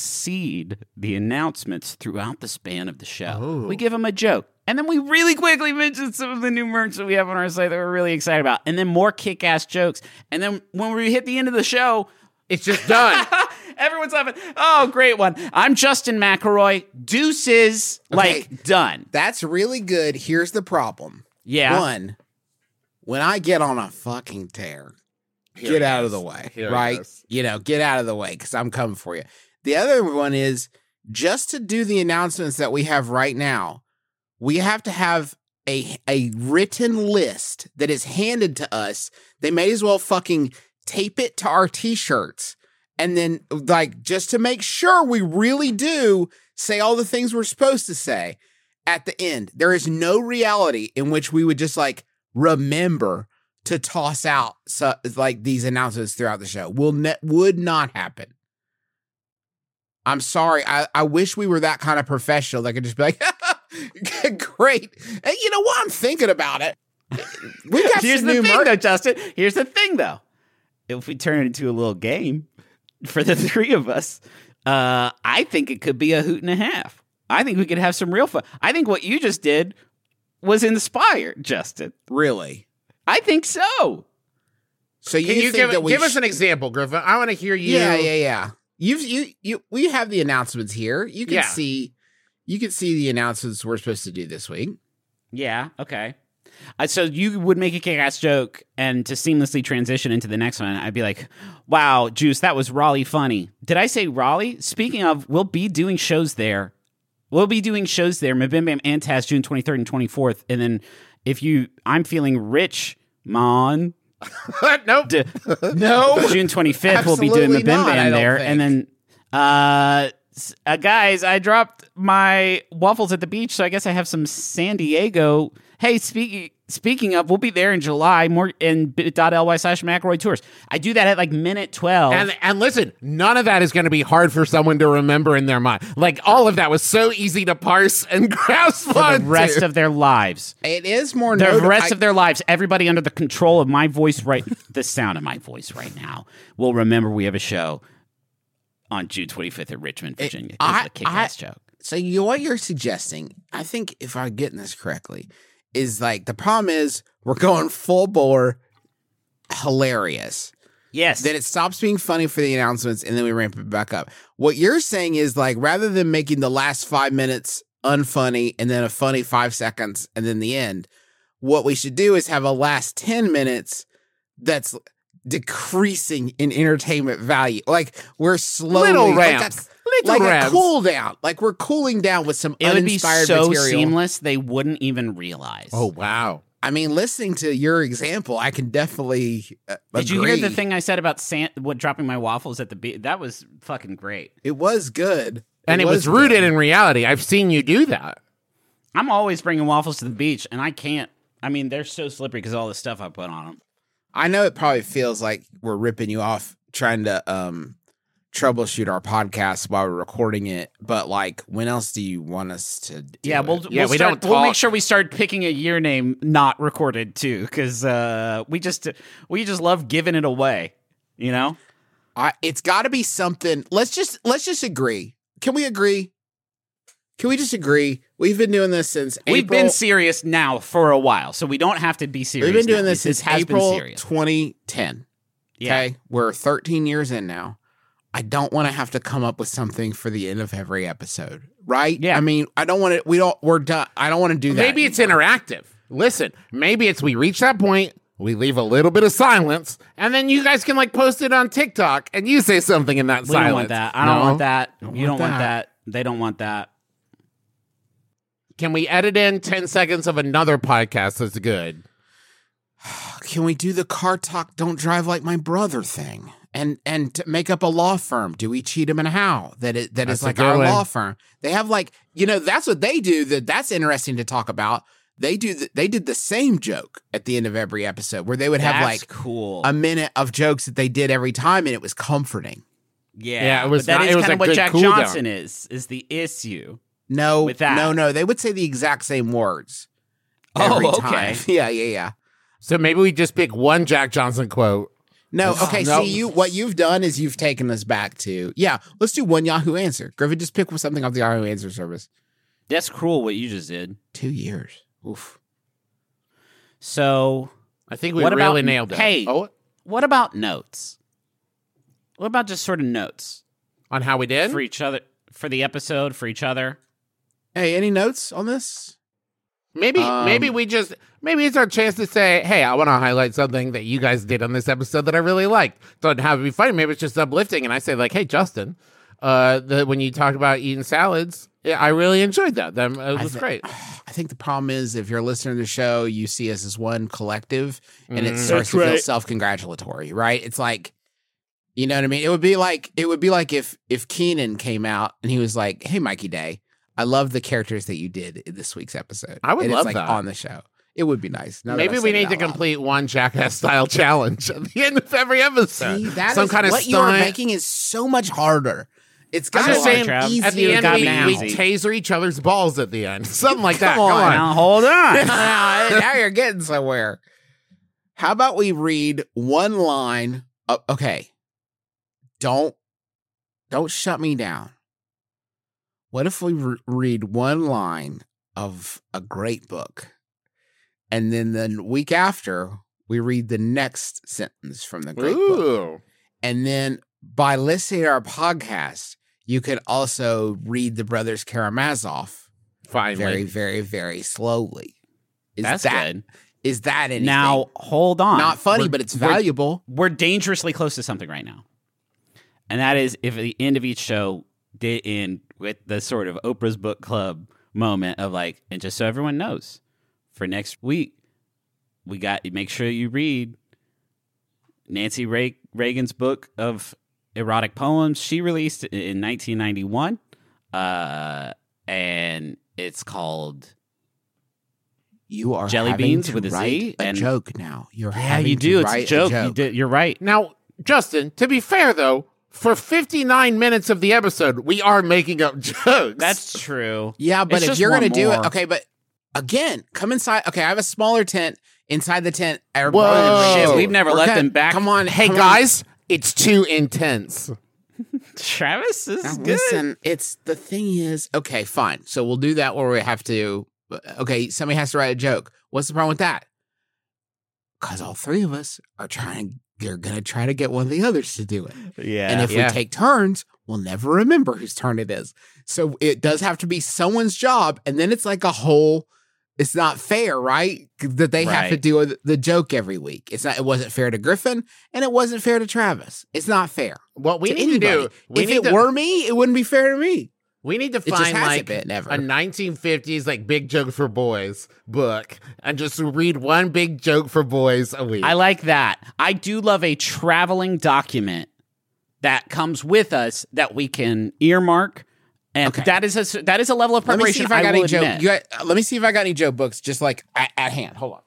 seed the announcements throughout the span of the show? We give them a joke. And then we really quickly mention some of the new merch that we have on our site that we're really excited about. And then more kick-ass jokes. And then when we hit the end of the show, It's just done. everyone's laughing. Oh, great one. I'm Justin McElroy. Deuces. Like, Okay. done. That's really good. Here's the problem. Yeah. One, when I get on a fucking tear, Here get it out is. of the way, Here it right? is. You know, get out of the way because I'm coming for you. The other one is just to do the announcements that we have right now, we have to have a a written list that is handed to us. They may as well fucking tape it to our t-shirts. And then, like, just to make sure we really do say all the things we're supposed to say at the end. There is no reality in which we would just, like, remember to toss out, so, like, these announcements throughout the show. Will ne- would not happen. I'm sorry. I, I wish we were that kind of professional that could just be like, great. And you know what? I'm thinking about it. We got Here's some the new thing, merch. though, Justin. Here's the thing, though. If we turn it into a little game for the three of us, uh, I think it could be a hoot and a half. I think we could have some real fun. I think what you just did was inspired, Justin. Really? I think so. So you, Can you think give, that we give us sh- an example, Griffin? I want to hear you. Yeah, yeah, yeah. You've you you we have the announcements here. You can Yeah. see you can see the announcements we're supposed to do this week. Yeah, okay. Uh, so you would make a kick-ass joke, and to seamlessly transition into the next one, I'd be like, wow, Juice, that was Raleigh funny. Did I say Raleigh? Speaking of, we'll be doing shows there We'll be doing shows there, Mabim Bam and Taz, June twenty-third and twenty-fourth. And then if you, I'm feeling rich, Mon. nope. D- No. June twenty-fifth, we'll be doing Absolutely Mabim not, I Bam don't there. think. And then, uh, s- uh, guys, I dropped my waffles at the beach, so I guess I have some San Diego. Hey, speaking speaking of, we'll be there in July, more in bit.ly slash McElroy Tours. I do that at like minute twelve. And and listen, none of that is going to be hard for someone to remember in their mind. Like, all of that was so easy to parse and grasp for the onto. rest of their lives. It is more The notable. rest I- of their lives, everybody under the control of my voice right the sound of my voice right now will remember we have a show on June twenty-fifth at Richmond, Virginia. It's I- a kick-ass I- joke. So you what you're suggesting, I think if I'm getting this correctly, is like the problem is we're going full bore hilarious. Yes. Then it stops being funny for the announcements and then we ramp it back up. What you're saying is like rather than making the last five minutes unfunny and then a funny five seconds and then the end, what we should do is have a last ten minutes that's decreasing in entertainment value. Like we're slowly Little like ramps. a- Little like ramps. a cool down. Like we're cooling down with some It would be uninspired so material. seamless they wouldn't even realize. Oh, wow. I mean, listening to your example, I can definitely uh, Did you hear the agree. thing I said about San- what dropping my waffles at the beach? That was fucking great. It was good. And it was rooted good. in reality. I've seen you do that. I'm always bringing waffles to the beach, and I can't. I mean, they're so slippery because of all the stuff I put on them. I know it probably feels like we're ripping you off trying to um, troubleshoot our podcast while we're recording it, but like, when else do you want us to do Yeah, it? we'll, Yeah, we'll, we start, don't we'll make talk. sure we start picking a year name not recorded too, because uh, we just we just love giving it away. You know, I, it's got to be something. Let's just let's just agree. Can we agree? Can we just agree? We've been doing this since we've April. been serious now for a while, so we don't have to be serious. We've been doing now. this since has April been serious. twenty ten. Yeah. Okay, we're thirteen years in now. I don't want to have to come up with something for the end of every episode, right? Yeah. I mean, I don't want to. We don't. We're done. I don't want to do that. Maybe it's interactive. Listen, maybe it's we reach that point, we leave a little bit of silence, and then you guys can like post it on TikTok and you say something in that We silence. don't want that. I don't No? want that. Don't you want don't want that. that. They don't want that. Can we edit in ten seconds of another podcast that's good? Can we do the car talk? Don't drive like my brother thing, and and to make up a law firm. Do we cheat him and how that it that That's is a like good our one. law firm? They have like you know that's what they do. That that's interesting to talk about. They do the, they did the same joke at the end of every episode where they would have That's like cool. a minute of jokes that they did every time, and it was comforting. yeah, Yeah, it was but that not- is it was kind a of what good Jack cool down. Johnson is. Is the issue. No, With that. no, no. They would say the exact same words. Oh, every okay. time. Yeah, yeah, yeah. So maybe we just pick one Jack Johnson quote. No, Oh, okay. no. See, you what you've done is you've taken us back to yeah. Let's do one Yahoo Answer. Griffin, just pick something off the Yahoo Answer service. That's cruel what you just did. Two years. Oof. So, I think we what really about, nailed it. Hey, Oh, what about notes? What about just sort of notes on how we did? for each other, for the episode, for each other? Hey, any notes on this? Maybe Um, maybe we just maybe it's our chance to say, hey, I want to highlight something that you guys did on this episode that I really liked. Doesn't have to be funny. Maybe it's just uplifting. And I say like, hey, Justin, uh, the, when you talked about eating salads, yeah, I really enjoyed that. That it was thi- great. I think the problem is if you're listening to the show, you see us as one collective, and it Mhm. starts That's to feel right. self-congratulatory, right? It's like, you know what I mean? It would be like it would be like if if Keenan came out and he was like, "Hey, Mikey Day, I love the characters that you did in this week's episode." I would and love it's like that. on the show. It would be nice. Now that Maybe I've we said it need to out loud. complete one Jackass style challenge at the end of every episode. See, that Some is- kind of what you are stunt. making is so much harder. It's I'm got just to saying, be Trav. easier at the end, to we, now. we taser each other's balls at the end. Something like that. Come Come on. on. Now, hold on. now you're getting somewhere. How about we read one line? Of, okay, don't don't shut me down. What if we re- read one line of a great book, and then the week after we read the next sentence from the great book, Ooh. and then by listening to our podcast, you can also read the Brothers Karamazov Finally. very, very, very slowly. Is That's that good. is that anything? Now, hold on. Not funny, We're- but it's we're- valuable. We're dangerously close to something right now. And that is if at the end of each show, did in with the sort of Oprah's Book Club moment of like, and just so everyone knows, for next week, we got make sure you read Nancy Ray- Reagan's book of erotic poems she released in nineteen ninety-one, uh, and it's called You are Jelly having Beans to with a write Z. a and joke now. You're yeah, having you to do. It's write a joke. A joke. You did, you're right. Now, Justin, to be fair, though, for fifty-nine minutes of the episode, we are making up jokes. That's true. Yeah, but It's if just you're one gonna do it, more. okay. But again, come inside. Okay, I have a smaller tent. Inside the tent, Whoa. everybody- Shit, we've never We're let cut- them back. Come on, Hey, come on. guys, it's too intense. Travis this Now, is good. listen, it's the thing is, okay, fine. So we'll do that where we have to. Okay, somebody has to write a joke. What's the problem with that? Because all three of us are trying. You're gonna try to get one of the others to do it. Yeah. And if Yeah. we take turns, we'll never remember whose turn it is. So it does have to be someone's job. And then it's like a whole, it's not fair, right? That they have to Right. do a, the joke every week. It's not, it wasn't fair to Griffin and it wasn't fair to Travis. It's not fair. What we to need anybody. to do, we if need it to, were me, it wouldn't be fair to me. we need to just find hasn't like been, never. a nineteen fifties like big joke for boys book and just read one big joke for boys a week. I like that. I do love a traveling document that comes with us that we can earmark, and Okay. that is a that is a level of Let me preparation. see if I got will any joke. admit. You got, let me see if I got any joke books just like at, at hand. Hold on.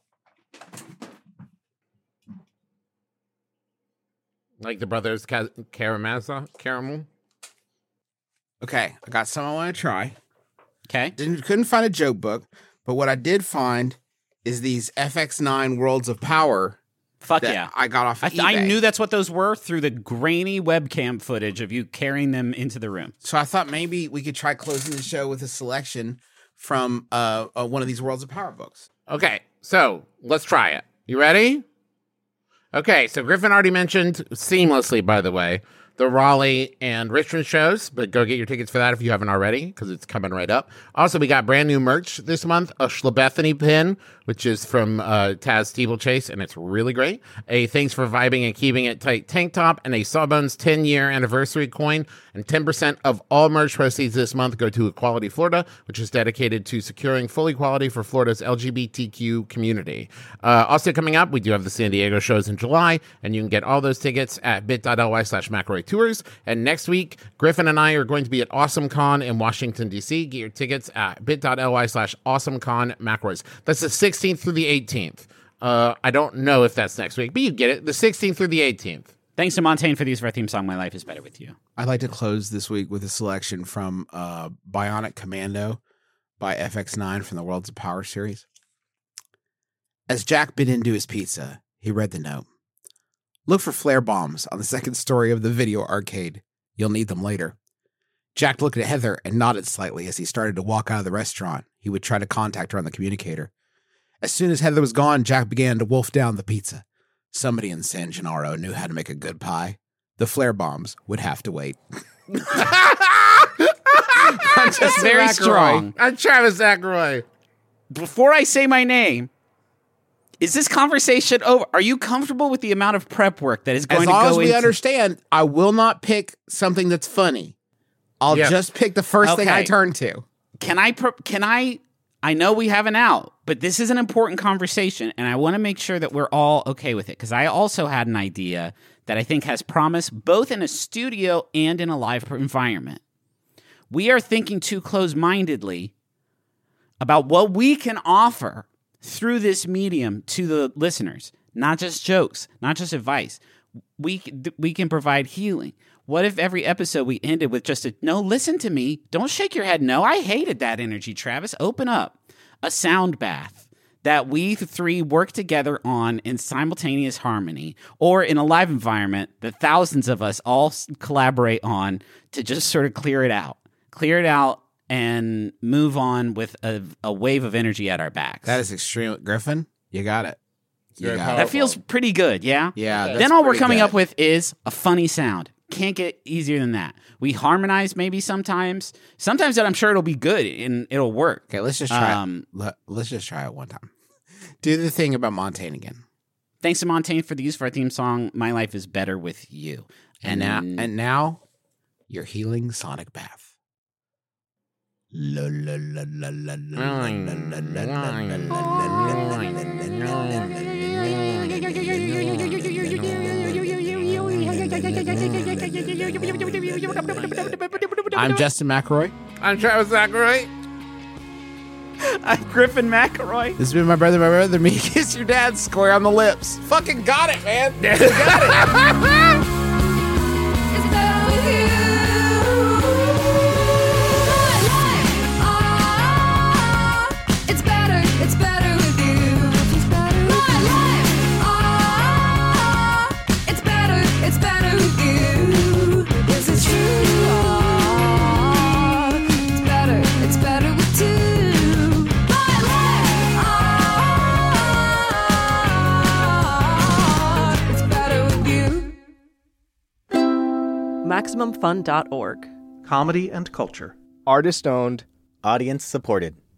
like the brothers Ka- Karamazov, Caramel. Okay, I got some I want to try. Okay. Didn't couldn't find a joke book, but what I did find is these F X nine Worlds of Power Fuck that yeah. I got off I, of th- I eBay. knew that's what those were through the grainy webcam footage of you carrying them into the room. So I thought maybe we could try closing the show with a selection from uh, uh one of these Worlds of Power books. Okay, so let's try it. You ready? Okay, so Griffin already mentioned seamlessly, by the way, the Raleigh and Richmond shows, but go get your tickets for that if you haven't already, because it's coming right up. Also, we got brand new merch this month, a Schlebethany pin, which is from uh, Taz Steeplechase, and it's really great. A Thanks for Vibing and Keeping It Tight tank top, and a Sawbones ten-year anniversary coin, and ten percent of all merch proceeds this month go to Equality Florida, which is dedicated to securing full equality for Florida's L G B T Q community. Uh, also coming up, we do have the San Diego shows in July, and you can get all those tickets at bit.ly slash McElroy Tours. And next week, Griffin and I are going to be at AwesomeCon in Washington, D C. Get your tickets at bit.ly slash AwesomeCon McElroys. That's the sixteenth through the eighteenth. Uh, I don't know if that's next week, but you get it. The sixteenth through the eighteenth. Thanks to Montaigne for the use of our theme song, My Life is Better With You. I'd like to close this week with a selection from uh, Bionic Commando by F X nine from the Worlds of Power series. As Jack bit into his pizza, he read the note. Look for flare bombs on the second story of the video arcade. You'll need them later. Jack looked at Heather and nodded slightly as he started to walk out of the restaurant. He would try to contact her on the communicator. As soon as Heather was gone, Jack began to wolf down the pizza. Somebody in San Gennaro knew how to make a good pie. The flare bombs would have to wait. Just very McElroy. strong. I'm Travis Ackroyd. Before I say my name, is this conversation over? Are you comfortable with the amount of prep work that is going As to long go as we into? understand, I will not pick something that's funny. I'll Yeah. just pick the first thing I Okay. turn to. Can I? Pro- Can I? I know we have an out, but this is an important conversation, and I want to make sure that we're all okay with it because I also had an idea that I think has promise both in a studio and in a live environment. We are thinking too close-mindedly about what we can offer through this medium to the listeners, not just jokes, not just advice. We we can provide healing. What if every episode we ended with just a, no, listen to me. Don't shake your head. No, I hated that energy, Travis. Open up. A sound bath that we three work together on in simultaneous harmony, or in a live environment that thousands of us all s- collaborate on to just sort of clear it out. Clear it out and move on with a, a wave of energy at our backs. That is extreme. Griffin, you got it. You Very got powerful. That feels pretty good, yeah? Yeah. that's Then all we're pretty coming good. up with is a funny sound. Can't get easier than that. We harmonize maybe sometimes. Sometimes that I'm sure it'll be good and it'll work. Okay, let's just try Um, it. Let, let's just try it one time. Do the thing about Montaigne again. Thanks to Montaigne for the use of our theme song, My Life is Better With You. And now, and now, your healing sonic bath. La, la, la, la, la, la, la, la, I'm Justin McElroy. I'm Travis Zachary. I'm Griffin McElroy. This has been my brother, my brother, me. Kiss your dad square on the lips. Fucking got it, man. Got it. It's better with you. Ah, it's better, it's better with you. It's better with my life. Ah, it's better, it's better with you. This is true. Ah, it's better, it's better with two. My life. Ah, it's better with you. Maximum Fun dot org. Comedy and culture. Artist owned. Audience supported.